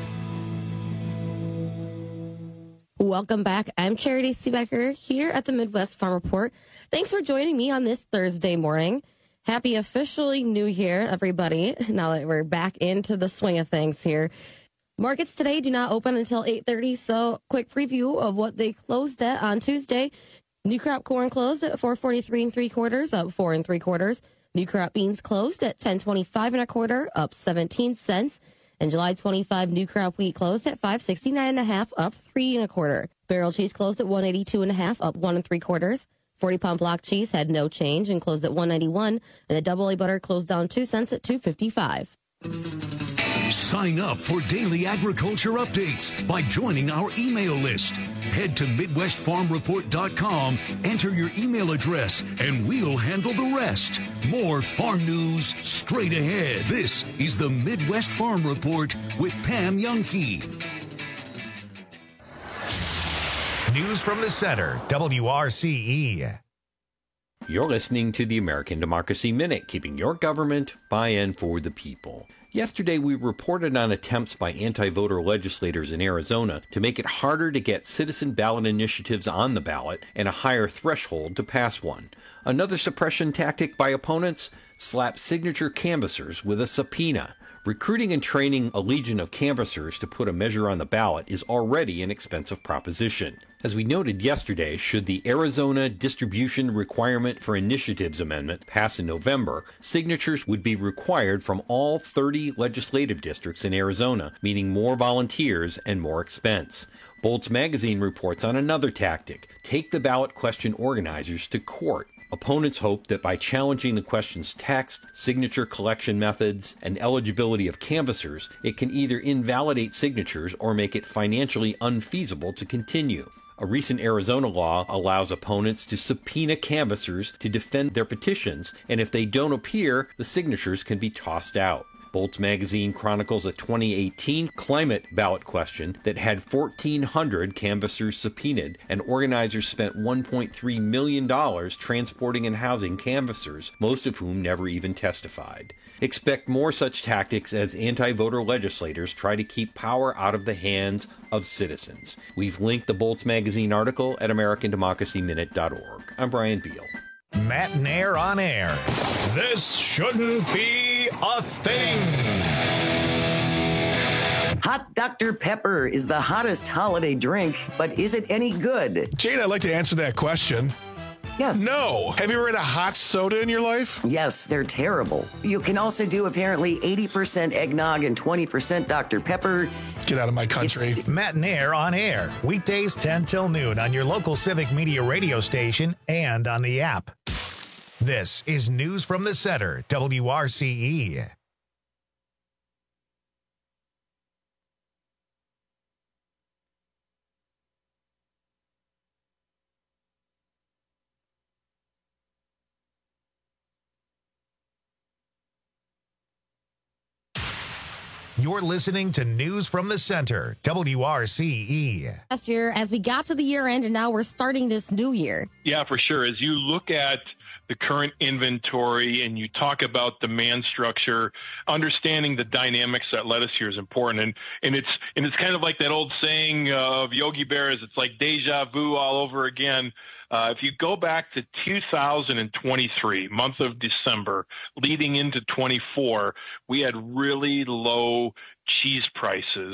Welcome back. I'm Charity Seebecker here at the Midwest Farm Report. Thanks for joining me on this Thursday morning. Happy officially New Year, everybody, now that we're back into the swing of things here. Markets today do not open until eight thirty, so quick preview of what they closed at on Tuesday. New crop corn closed at four forty-three and three quarters, up four and three quarters. New crop beans closed at ten twenty-five and a quarter, up seventeen cents. And July twenty-five new crop wheat closed at five sixty-nine and a half, up three and a quarter. Barrel cheese closed at one eighty-two and a half, up one and three quarters. forty pound block cheese had no change and closed at one ninety-one, and the double A butter closed down two cents at two fifty-five. Sign up for daily agriculture updates by joining our email list. Head to midwest farm report dot com, enter your email address, and we'll handle the rest. More farm news straight ahead. This is the Midwest Farm Report with Pam Youngkey. News from the center, W R C E. You're listening to the American Democracy Minute, keeping your government by and for the people. Yesterday, we reported on attempts by anti-voter legislators in Arizona to make it harder to get citizen ballot initiatives on the ballot and a higher threshold to pass one. Another suppression tactic by opponents? Slap signature canvassers with a subpoena. Recruiting and training a legion of canvassers to put a measure on the ballot is already an expensive proposition. As we noted yesterday, should the Arizona Distribution Requirement for Initiatives Amendment pass in November, signatures would be required from all thirty legislative districts in Arizona, meaning more volunteers and more expense. Bolts Magazine reports on another tactic: take the ballot question organizers to court. Opponents hope that by challenging the question's text, signature collection methods, and eligibility of canvassers, it can either invalidate signatures or make it financially unfeasible to continue. A recent Arizona law allows opponents to subpoena canvassers to defend their petitions, and if they don't appear, the signatures can be tossed out. Bolts Magazine chronicles a twenty eighteen climate ballot question that had fourteen hundred canvassers subpoenaed, and organizers spent one point three million dollars transporting and housing canvassers, most of whom never even testified. Expect more such tactics as anti-voter legislators try to keep power out of the hands of citizens. We've linked the Bolts Magazine article at American Democracy Minute dot org. I'm Brian Beal. Matt Nair on air. This shouldn't be a thing. Hot Doctor Pepper is the hottest holiday drink, but is it any good? Jane, I'd like to answer that question. Yes. No. Have you ever had a hot soda in your life? Yes, they're terrible. You can also do apparently eighty percent eggnog and twenty percent Doctor Pepper. Get out of my country. It's Matt Nair on air. Weekdays ten till noon on your local Civic Media radio station and on the app. This is News from the Center, W R C E. You're listening to News from the Center, W R C E. Last year, as we got to the year end, and now we're starting this new year. Yeah, for sure. As you look at the current inventory and you talk about demand structure, understanding the dynamics that led us here is important. And and it's and it's kind of like that old saying of Yogi Berra, it's like deja vu all over again. Uh, if you go back to two thousand twenty-three, month of December, leading into twenty-four, we had really low cheese prices.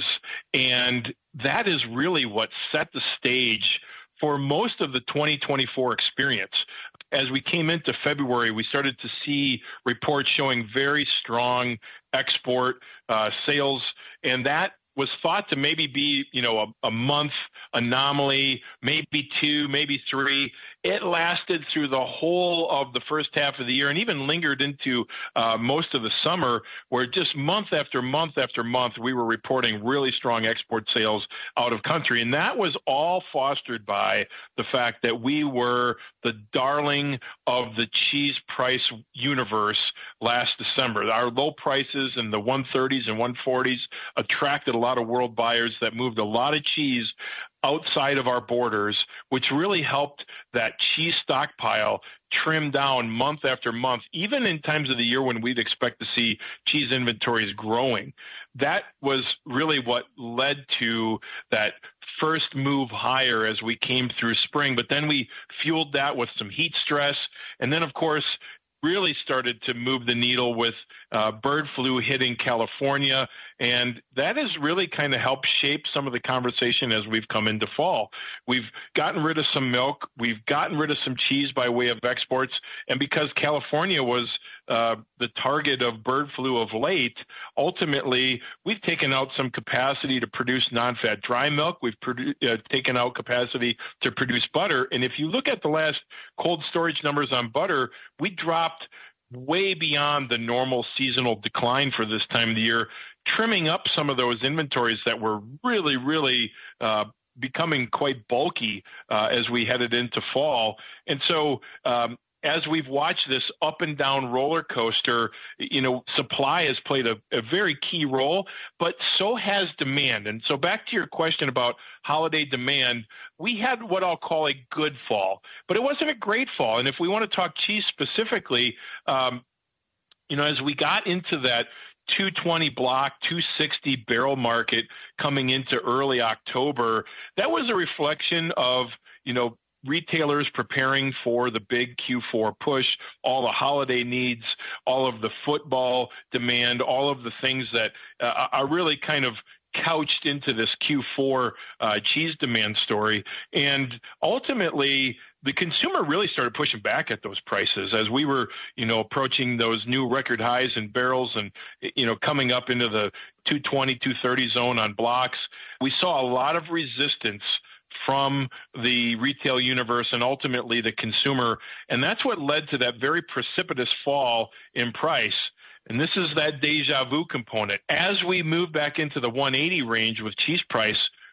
And that is really what set the stage for most of the twenty twenty-four experience. As we came into February, we started to see reports showing very strong export uh, sales, and that was thought to maybe be, you know, a, a month anomaly, maybe two, maybe three. It lasted through the whole of the first half of the year and even lingered into uh, most of the summer, where just month after month after month, we were reporting really strong export sales out of country. And that was all fostered by the fact that we were the darling of the cheese price universe last December. Our low prices in the one thirties and one forties attracted a lot of world buyers that moved a lot of cheese outside of our borders, which really helped that cheese stockpile trim down month after month, even in times of the year when we'd expect to see cheese inventories growing. That was really what led to that first move higher as we came through spring. But then we fueled that with some heat stress. And then, of course, really started to move the needle with uh, bird flu hitting California. And that has really kind of helped shape some of the conversation as we've come into fall. We've gotten rid of some milk. We've gotten rid of some cheese by way of exports. And because California was uh, the target of bird flu of late, ultimately, we've taken out some capacity to produce non-fat dry milk. We've produ- uh, taken out capacity to produce butter. And if you look at the last cold storage numbers on butter, we dropped way beyond the normal seasonal decline for this time of the year, trimming up some of those inventories that were really, really uh, becoming quite bulky uh, as we headed into fall. And so um, as we've watched this up and down roller coaster, you know, supply has played a, a very key role, but so has demand. And so back to your question about holiday demand, we had what I'll call a good fall, but it wasn't a great fall. And if we want to talk cheese specifically, um, you know, as we got into that two twenty block, two sixty barrel market coming into early October, that was a reflection of, you know, retailers preparing for the big Q four push, all the holiday needs, all of the football demand, all of the things that uh, are really kind of couched into this Q four uh, cheese demand story. And ultimately, the consumer really started pushing back at those prices as we were, you know, approaching those new record highs in barrels and, you know, coming up into the two twenty, two thirty zone on blocks. We saw a lot of resistance from the retail universe and ultimately the consumer. And that's what led to that very precipitous fall in price. And this is that deja vu component. As we move back into the one eighty range with cheese price,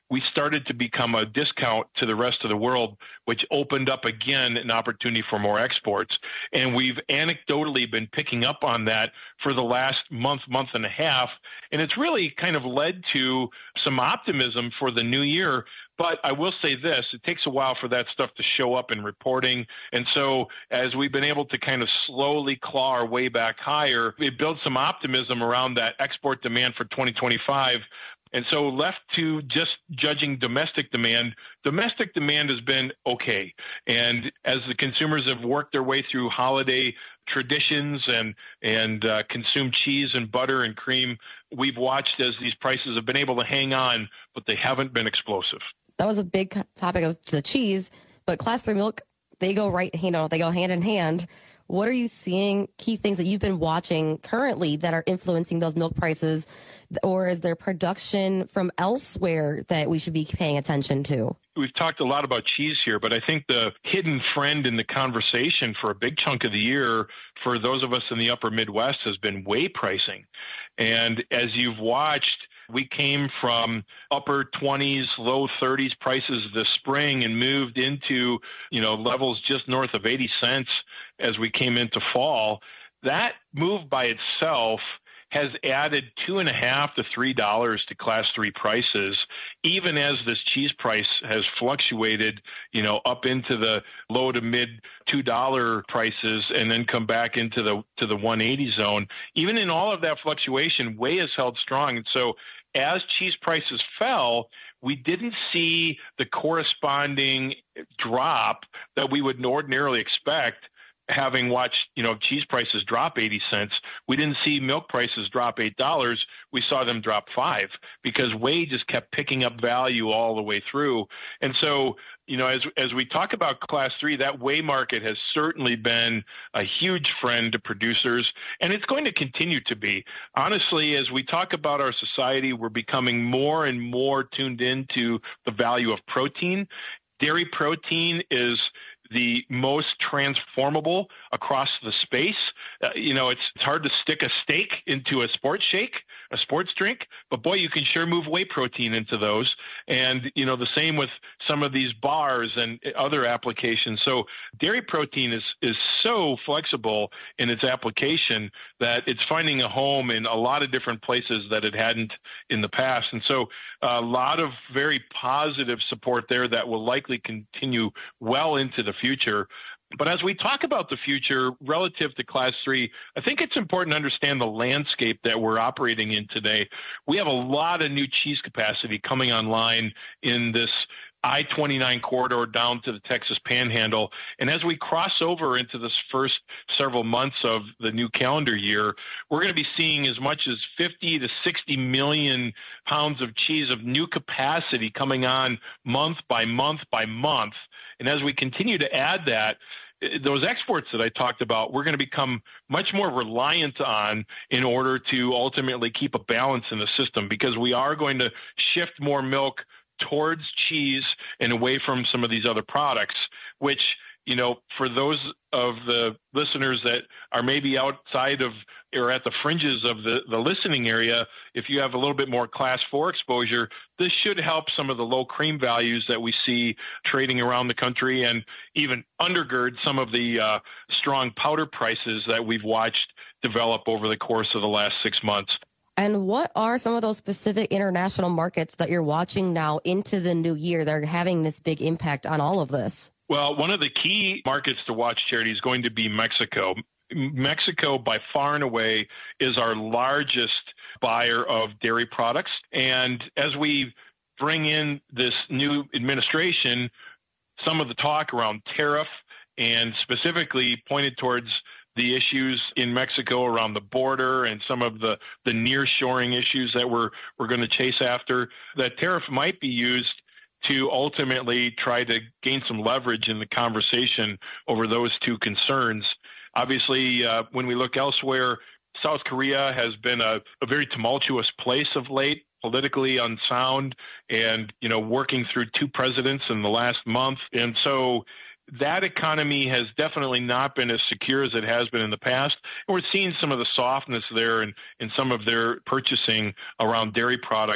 we started to become a discount to the rest of the world, which opened up again an opportunity for more exports. And we've anecdotally been picking up on that for the last month, month and a half. And it's really kind of led to some optimism for the new year. But I will say this, it takes a while for that stuff to show up in reporting. And so as we've been able to kind of slowly claw our way back higher, it builds some optimism around that export demand for twenty twenty-five. And so left to just judging domestic demand, domestic demand has been okay. And as the consumers have worked their way through holiday traditions and and uh, consumed cheese and butter and cream, we've watched as these prices have been able to hang on, but they haven't been explosive. That was a big topic of the cheese, but class three milk, they go right, you know, they go hand in hand. What are you seeing, key things that you've been watching currently that are influencing those milk prices? Or is there production from elsewhere that we should be paying attention to? We've talked a lot about cheese here, but I think the hidden friend in the conversation for a big chunk of the year for those of us in the upper Midwest has been whey pricing. And as you've watched, we came from upper twenties, low thirties prices this spring and moved into, you know, levels just north of eighty cents as we came into fall. That move by itself has added two and a half to three dollars to class three prices, even as this cheese price has fluctuated, you know, up into the low to mid two dollar prices and then come back into the to the one eighty zone. Even in all of that fluctuation, whey has held strong. And so as cheese prices fell, we didn't see the corresponding drop that we would ordinarily expect. Having watched, you know, cheese prices drop eighty cents, we didn't see milk prices drop eight dollars. We saw them drop five because whey just kept picking up value all the way through. And so, you know, as as we talk about class three, that whey market has certainly been a huge friend to producers, and it's going to continue to be. Honestly, as we talk about our society, we're becoming more and more tuned into the value of protein. Dairy protein is the most transformable across the space. Uh, you know, it's, it's hard to stick a steak into a sports shake, a sports drink, but boy, you can sure move whey protein into those. And, you know, the same with some of these bars and other applications. So dairy protein is, is so flexible in its application that it's finding a home in a lot of different places that it hadn't in the past. And so a lot of very positive support there that will likely continue well into the future. But as we talk about the future relative to class three, I think it's important to understand the landscape that we're operating in today. We have a lot of new cheese capacity coming online in this I twenty-nine corridor down to the Texas Panhandle. And as we cross over into this first several months of the new calendar year, we're going to be seeing as much as fifty to sixty million pounds of cheese of new capacity coming on month by month by month. And as we continue to add that, those exports that I talked about, we're going to become much more reliant on in order to ultimately keep a balance in the system, because we are going to shift more milk towards cheese and away from some of these other products, which, you know, for those of the listeners that are maybe outside of or at the fringes of the, the listening area, if you have a little bit more class four exposure, this should help some of the low cream values that we see trading around the country and even undergird some of the uh, strong powder prices that we've watched develop over the course of the last six months. And what are some of those specific international markets that you're watching now into the new year that are having this big impact on all of this? Well, one of the key markets to watch, Charity, is going to be Mexico. Mexico, by far and away, is our largest buyer of dairy products. And as we bring in this new administration, some of the talk around tariff and specifically pointed towards the issues in Mexico around the border and some of the, the nearshoring issues that we're, we're going to chase after, that tariff might be used to ultimately try to gain some leverage in the conversation over those two concerns. Obviously, uh, when we look elsewhere, South Korea has been a, a very tumultuous place of late, politically unsound, and, you know, working through two presidents in the last month. And so that economy has definitely not been as secure as it has been in the past. And we're seeing some of the softness there in, in some of their purchasing around dairy products.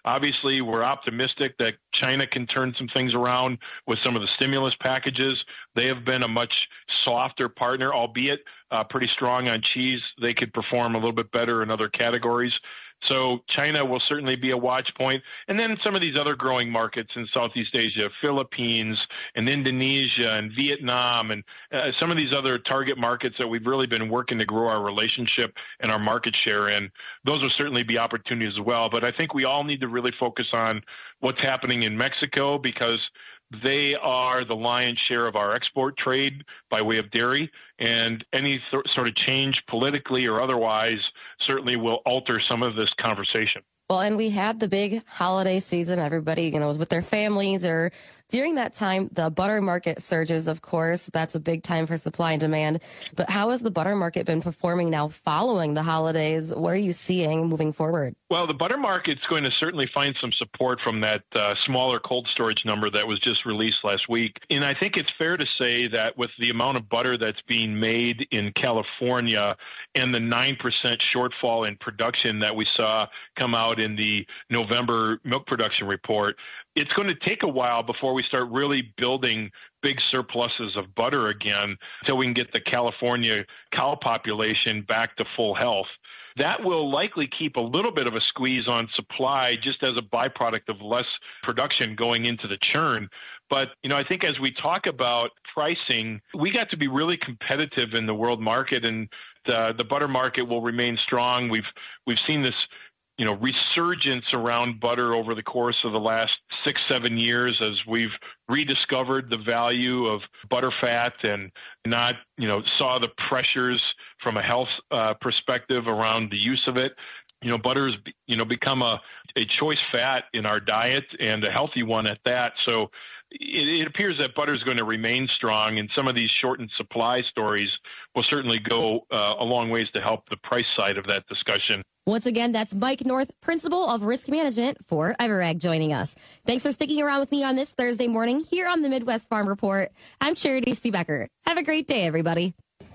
Obviously, we're optimistic that China can turn some things around with some of the stimulus packages. They have been a much softer partner, albeit uh, pretty strong on cheese. They could perform a little bit better in other categories. So China will certainly be a watch point. And then some of these other growing markets in Southeast Asia, Philippines and Indonesia and Vietnam, and uh, some of these other target markets that we've really been working to grow our relationship and our market share in, those will certainly be opportunities as well. But I think we all need to really focus on what's happening in Mexico, because they are the lion's share of our export trade by way of dairy, and any th- sort of change politically or otherwise certainly will alter some of this conversation. Well, and we had the big holiday season. Everybody, you know, was with their families, or during that time, the butter market surges, of course. That's a big time for supply and demand. But how has the butter market been performing now following the holidays? What are you seeing moving forward? Well, the butter market's going to certainly find some support from that uh, smaller cold storage number that was just released last week. And I think it's fair to say that with the amount of butter that's being made in California and the nine percent shortfall in production that we saw come out in the November milk production report, it's going to take a while before we start really building big surpluses of butter again until we can get the California cow population back to full health. That will likely keep a little bit of a squeeze on supply just as a byproduct of less production going into the churn. But, you know, I think as we talk about pricing, we got to be really competitive in the world market, and the, the butter market will remain strong. We've we've seen this, you know, resurgence around butter over the course of the last six, seven years as we've rediscovered the value of butter fat and not, you know, saw the pressures from a health uh, perspective around the use of it. You know, butter has, you know, become a, a choice fat in our diet, and a healthy one at that. So it, it appears that butter is going to remain strong, and some of these shortened supply stories will certainly go uh, a long ways to help the price side of that discussion. Once again, that's Mike North, Principal of Risk Management for Everag, joining us. Thanks for sticking around with me on this Thursday morning here on the Midwest Farm Report. I'm Charity Seebecker. Have a great day, everybody.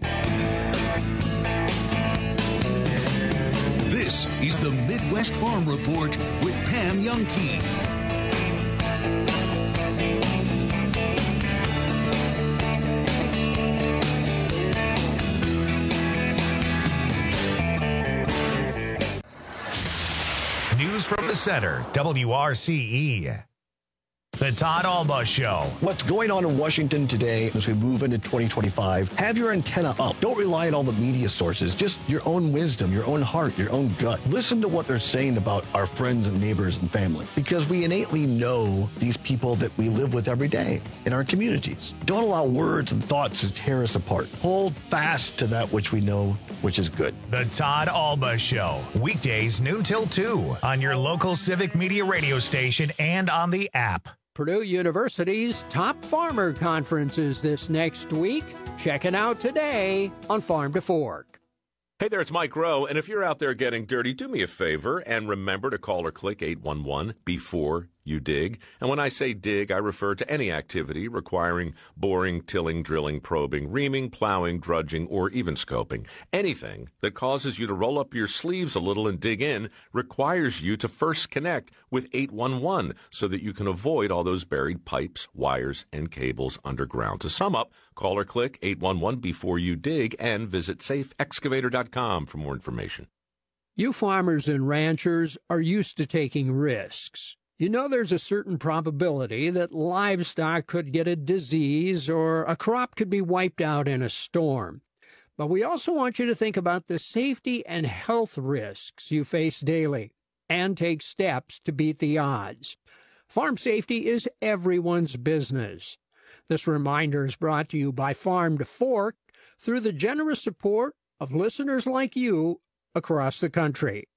This is the Midwest Farm Report with Pam Youngkey. News from the center, W R C E. The Todd Alba Show. What's going on in Washington today as we move into twenty twenty-five? Have your antenna up. Don't rely on all the media sources. Just your own wisdom, your own heart, your own gut. Listen to what they're saying about our friends and neighbors and family, because we innately know these people that we live with every day in our communities. Don't allow words and thoughts to tear us apart. Hold fast to that which we know, which is good. The Todd Alba Show. Weekdays noon till two on your local Civic Media radio station and on the app. Purdue University's Top Farmer Conference is this next week. Check it out today on Farm to Fork. Hey there, it's Mike Rowe, and if you're out there getting dirty, do me a favor and remember to call or click eight one one before you dig. And when I say dig, I refer to any activity requiring boring, tilling, drilling, probing, reaming, plowing, drudging, or even scoping. Anything that causes you to roll up your sleeves a little and dig in requires you to first connect with eight one one so that you can avoid all those buried pipes, wires, and cables underground. To sum up, call or click eight one one before you dig and visit safe excavator dot com for more information. You farmers and ranchers are used to taking risks. You know there's a certain probability that livestock could get a disease or a crop could be wiped out in a storm. But we also want you to think about the safety and health risks you face daily and take steps to beat the odds. Farm safety is everyone's business. This reminder is brought to you by Farm to Fork through the generous support of listeners like you across the country.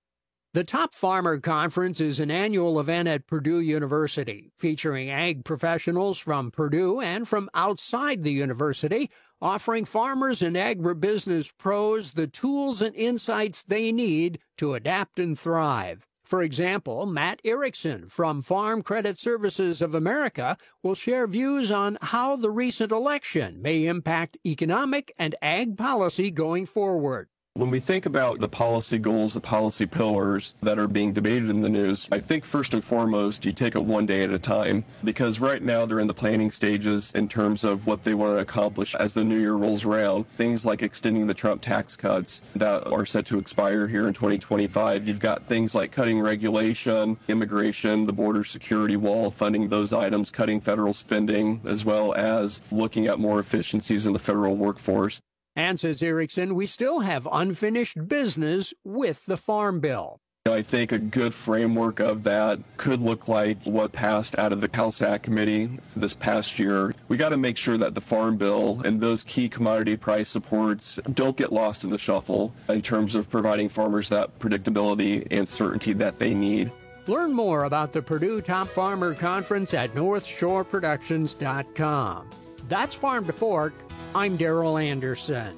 The Top Farmer Conference is an annual event at Purdue University, featuring ag professionals from Purdue and from outside the university, offering farmers and agribusiness pros the tools and insights they need to adapt and thrive. For example, Matt Erickson from Farm Credit Services of America will share views on how the recent election may impact economic and ag policy going forward. When we think about the policy goals, the policy pillars that are being debated in the news, I think first and foremost, you take it one day at a time, because right now they're in the planning stages in terms of what they want to accomplish as the new year rolls around. Things like extending the Trump tax cuts that are set to expire here in twenty twenty-five. You've got things like cutting regulation, immigration, the border security wall, funding those items, cutting federal spending, as well as looking at more efficiencies in the federal workforce. And, says Erickson, we still have unfinished business with the Farm Bill. I think a good framework of that could look like what passed out of the House Ag Committee this past year. We got to make sure that the Farm Bill and those key commodity price supports don't get lost in the shuffle in terms of providing farmers that predictability and certainty that they need. Learn more about the Purdue Top Farmer Conference at north shore productions dot com. That's Farm to Fork. I'm Darrell Anderson.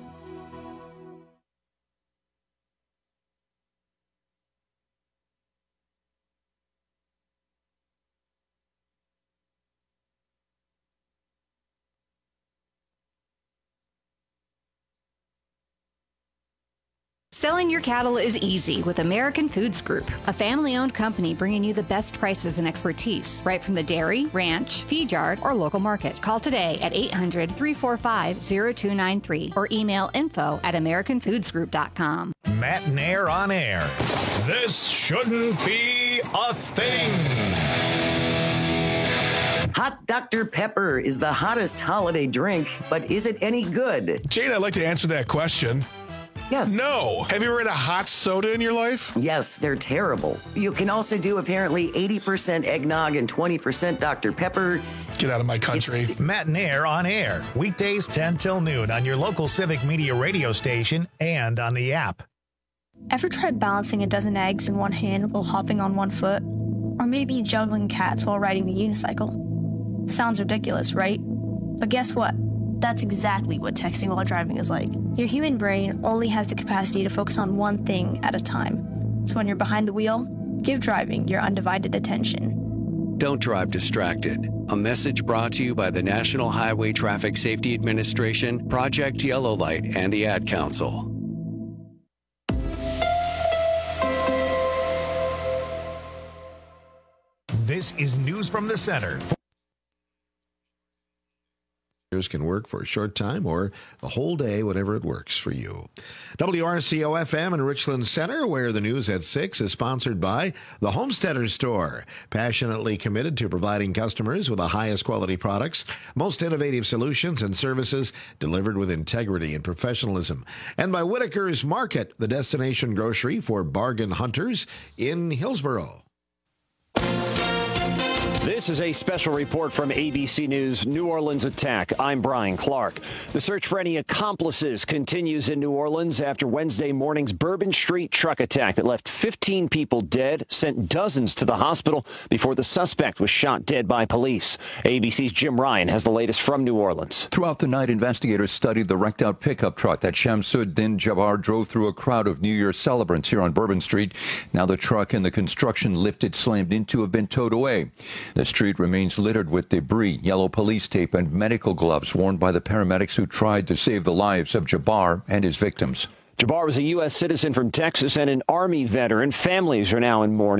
Selling your cattle is easy with American Foods Group, a family-owned company bringing you the best prices and expertise right from the dairy, ranch, feed yard, or local market. Call today at eight hundred, three four five, zero two nine three or email info at american foods group dot com. Matt and Air on air. This shouldn't be a thing. Hot Doctor Pepper is the hottest holiday drink, but is it any good? Jane, I'd like to answer that question. Yes. No. Have you ever had a hot soda in your life? Yes, they're terrible. You can also do apparently eighty percent eggnog and twenty percent Doctor Pepper. Get out of my country. It's Matt and Air on air. Weekdays ten till noon on your local Civic Media radio station and on the app. Ever tried balancing a dozen eggs in one hand while hopping on one foot? Or maybe juggling cats while riding the unicycle? Sounds ridiculous, right? But guess what? That's exactly what texting while driving is like. Your human brain only has the capacity to focus on one thing at a time. So when you're behind the wheel, give driving your undivided attention. Don't drive distracted. A message brought to you by the National Highway Traffic Safety Administration, Project Yellow Light, and the Ad Council. This is News from the Center. Can work for a short time or the whole day, whatever it works for you. W R C O F M in Richland Center, where the news at six is sponsored by the Homesteader Store, passionately committed to providing customers with the highest quality products, most innovative solutions and services delivered with integrity and professionalism. And by Whitaker's Market, the destination grocery for bargain hunters in Hillsboro. This is a special report from A B C News New Orleans attack. I'm Brian Clark. The search for any accomplices continues in New Orleans after Wednesday morning's Bourbon Street truck attack that left fifteen people dead, sent dozens to the hospital before the suspect was shot dead by police. A B C's Jim Ryan has the latest from New Orleans. Throughout the night, investigators studied the wrecked-out pickup truck that Shamsuddin Jabbar drove through a crowd of New Year's celebrants here on Bourbon Street. Now the truck and the construction lift it slammed into have been towed away. The street remains littered with debris, yellow police tape, and medical gloves worn by the paramedics who tried to save the lives of Jabbar and his victims. Jabbar was a U S citizen from Texas and an Army veteran. Families are now in mourning.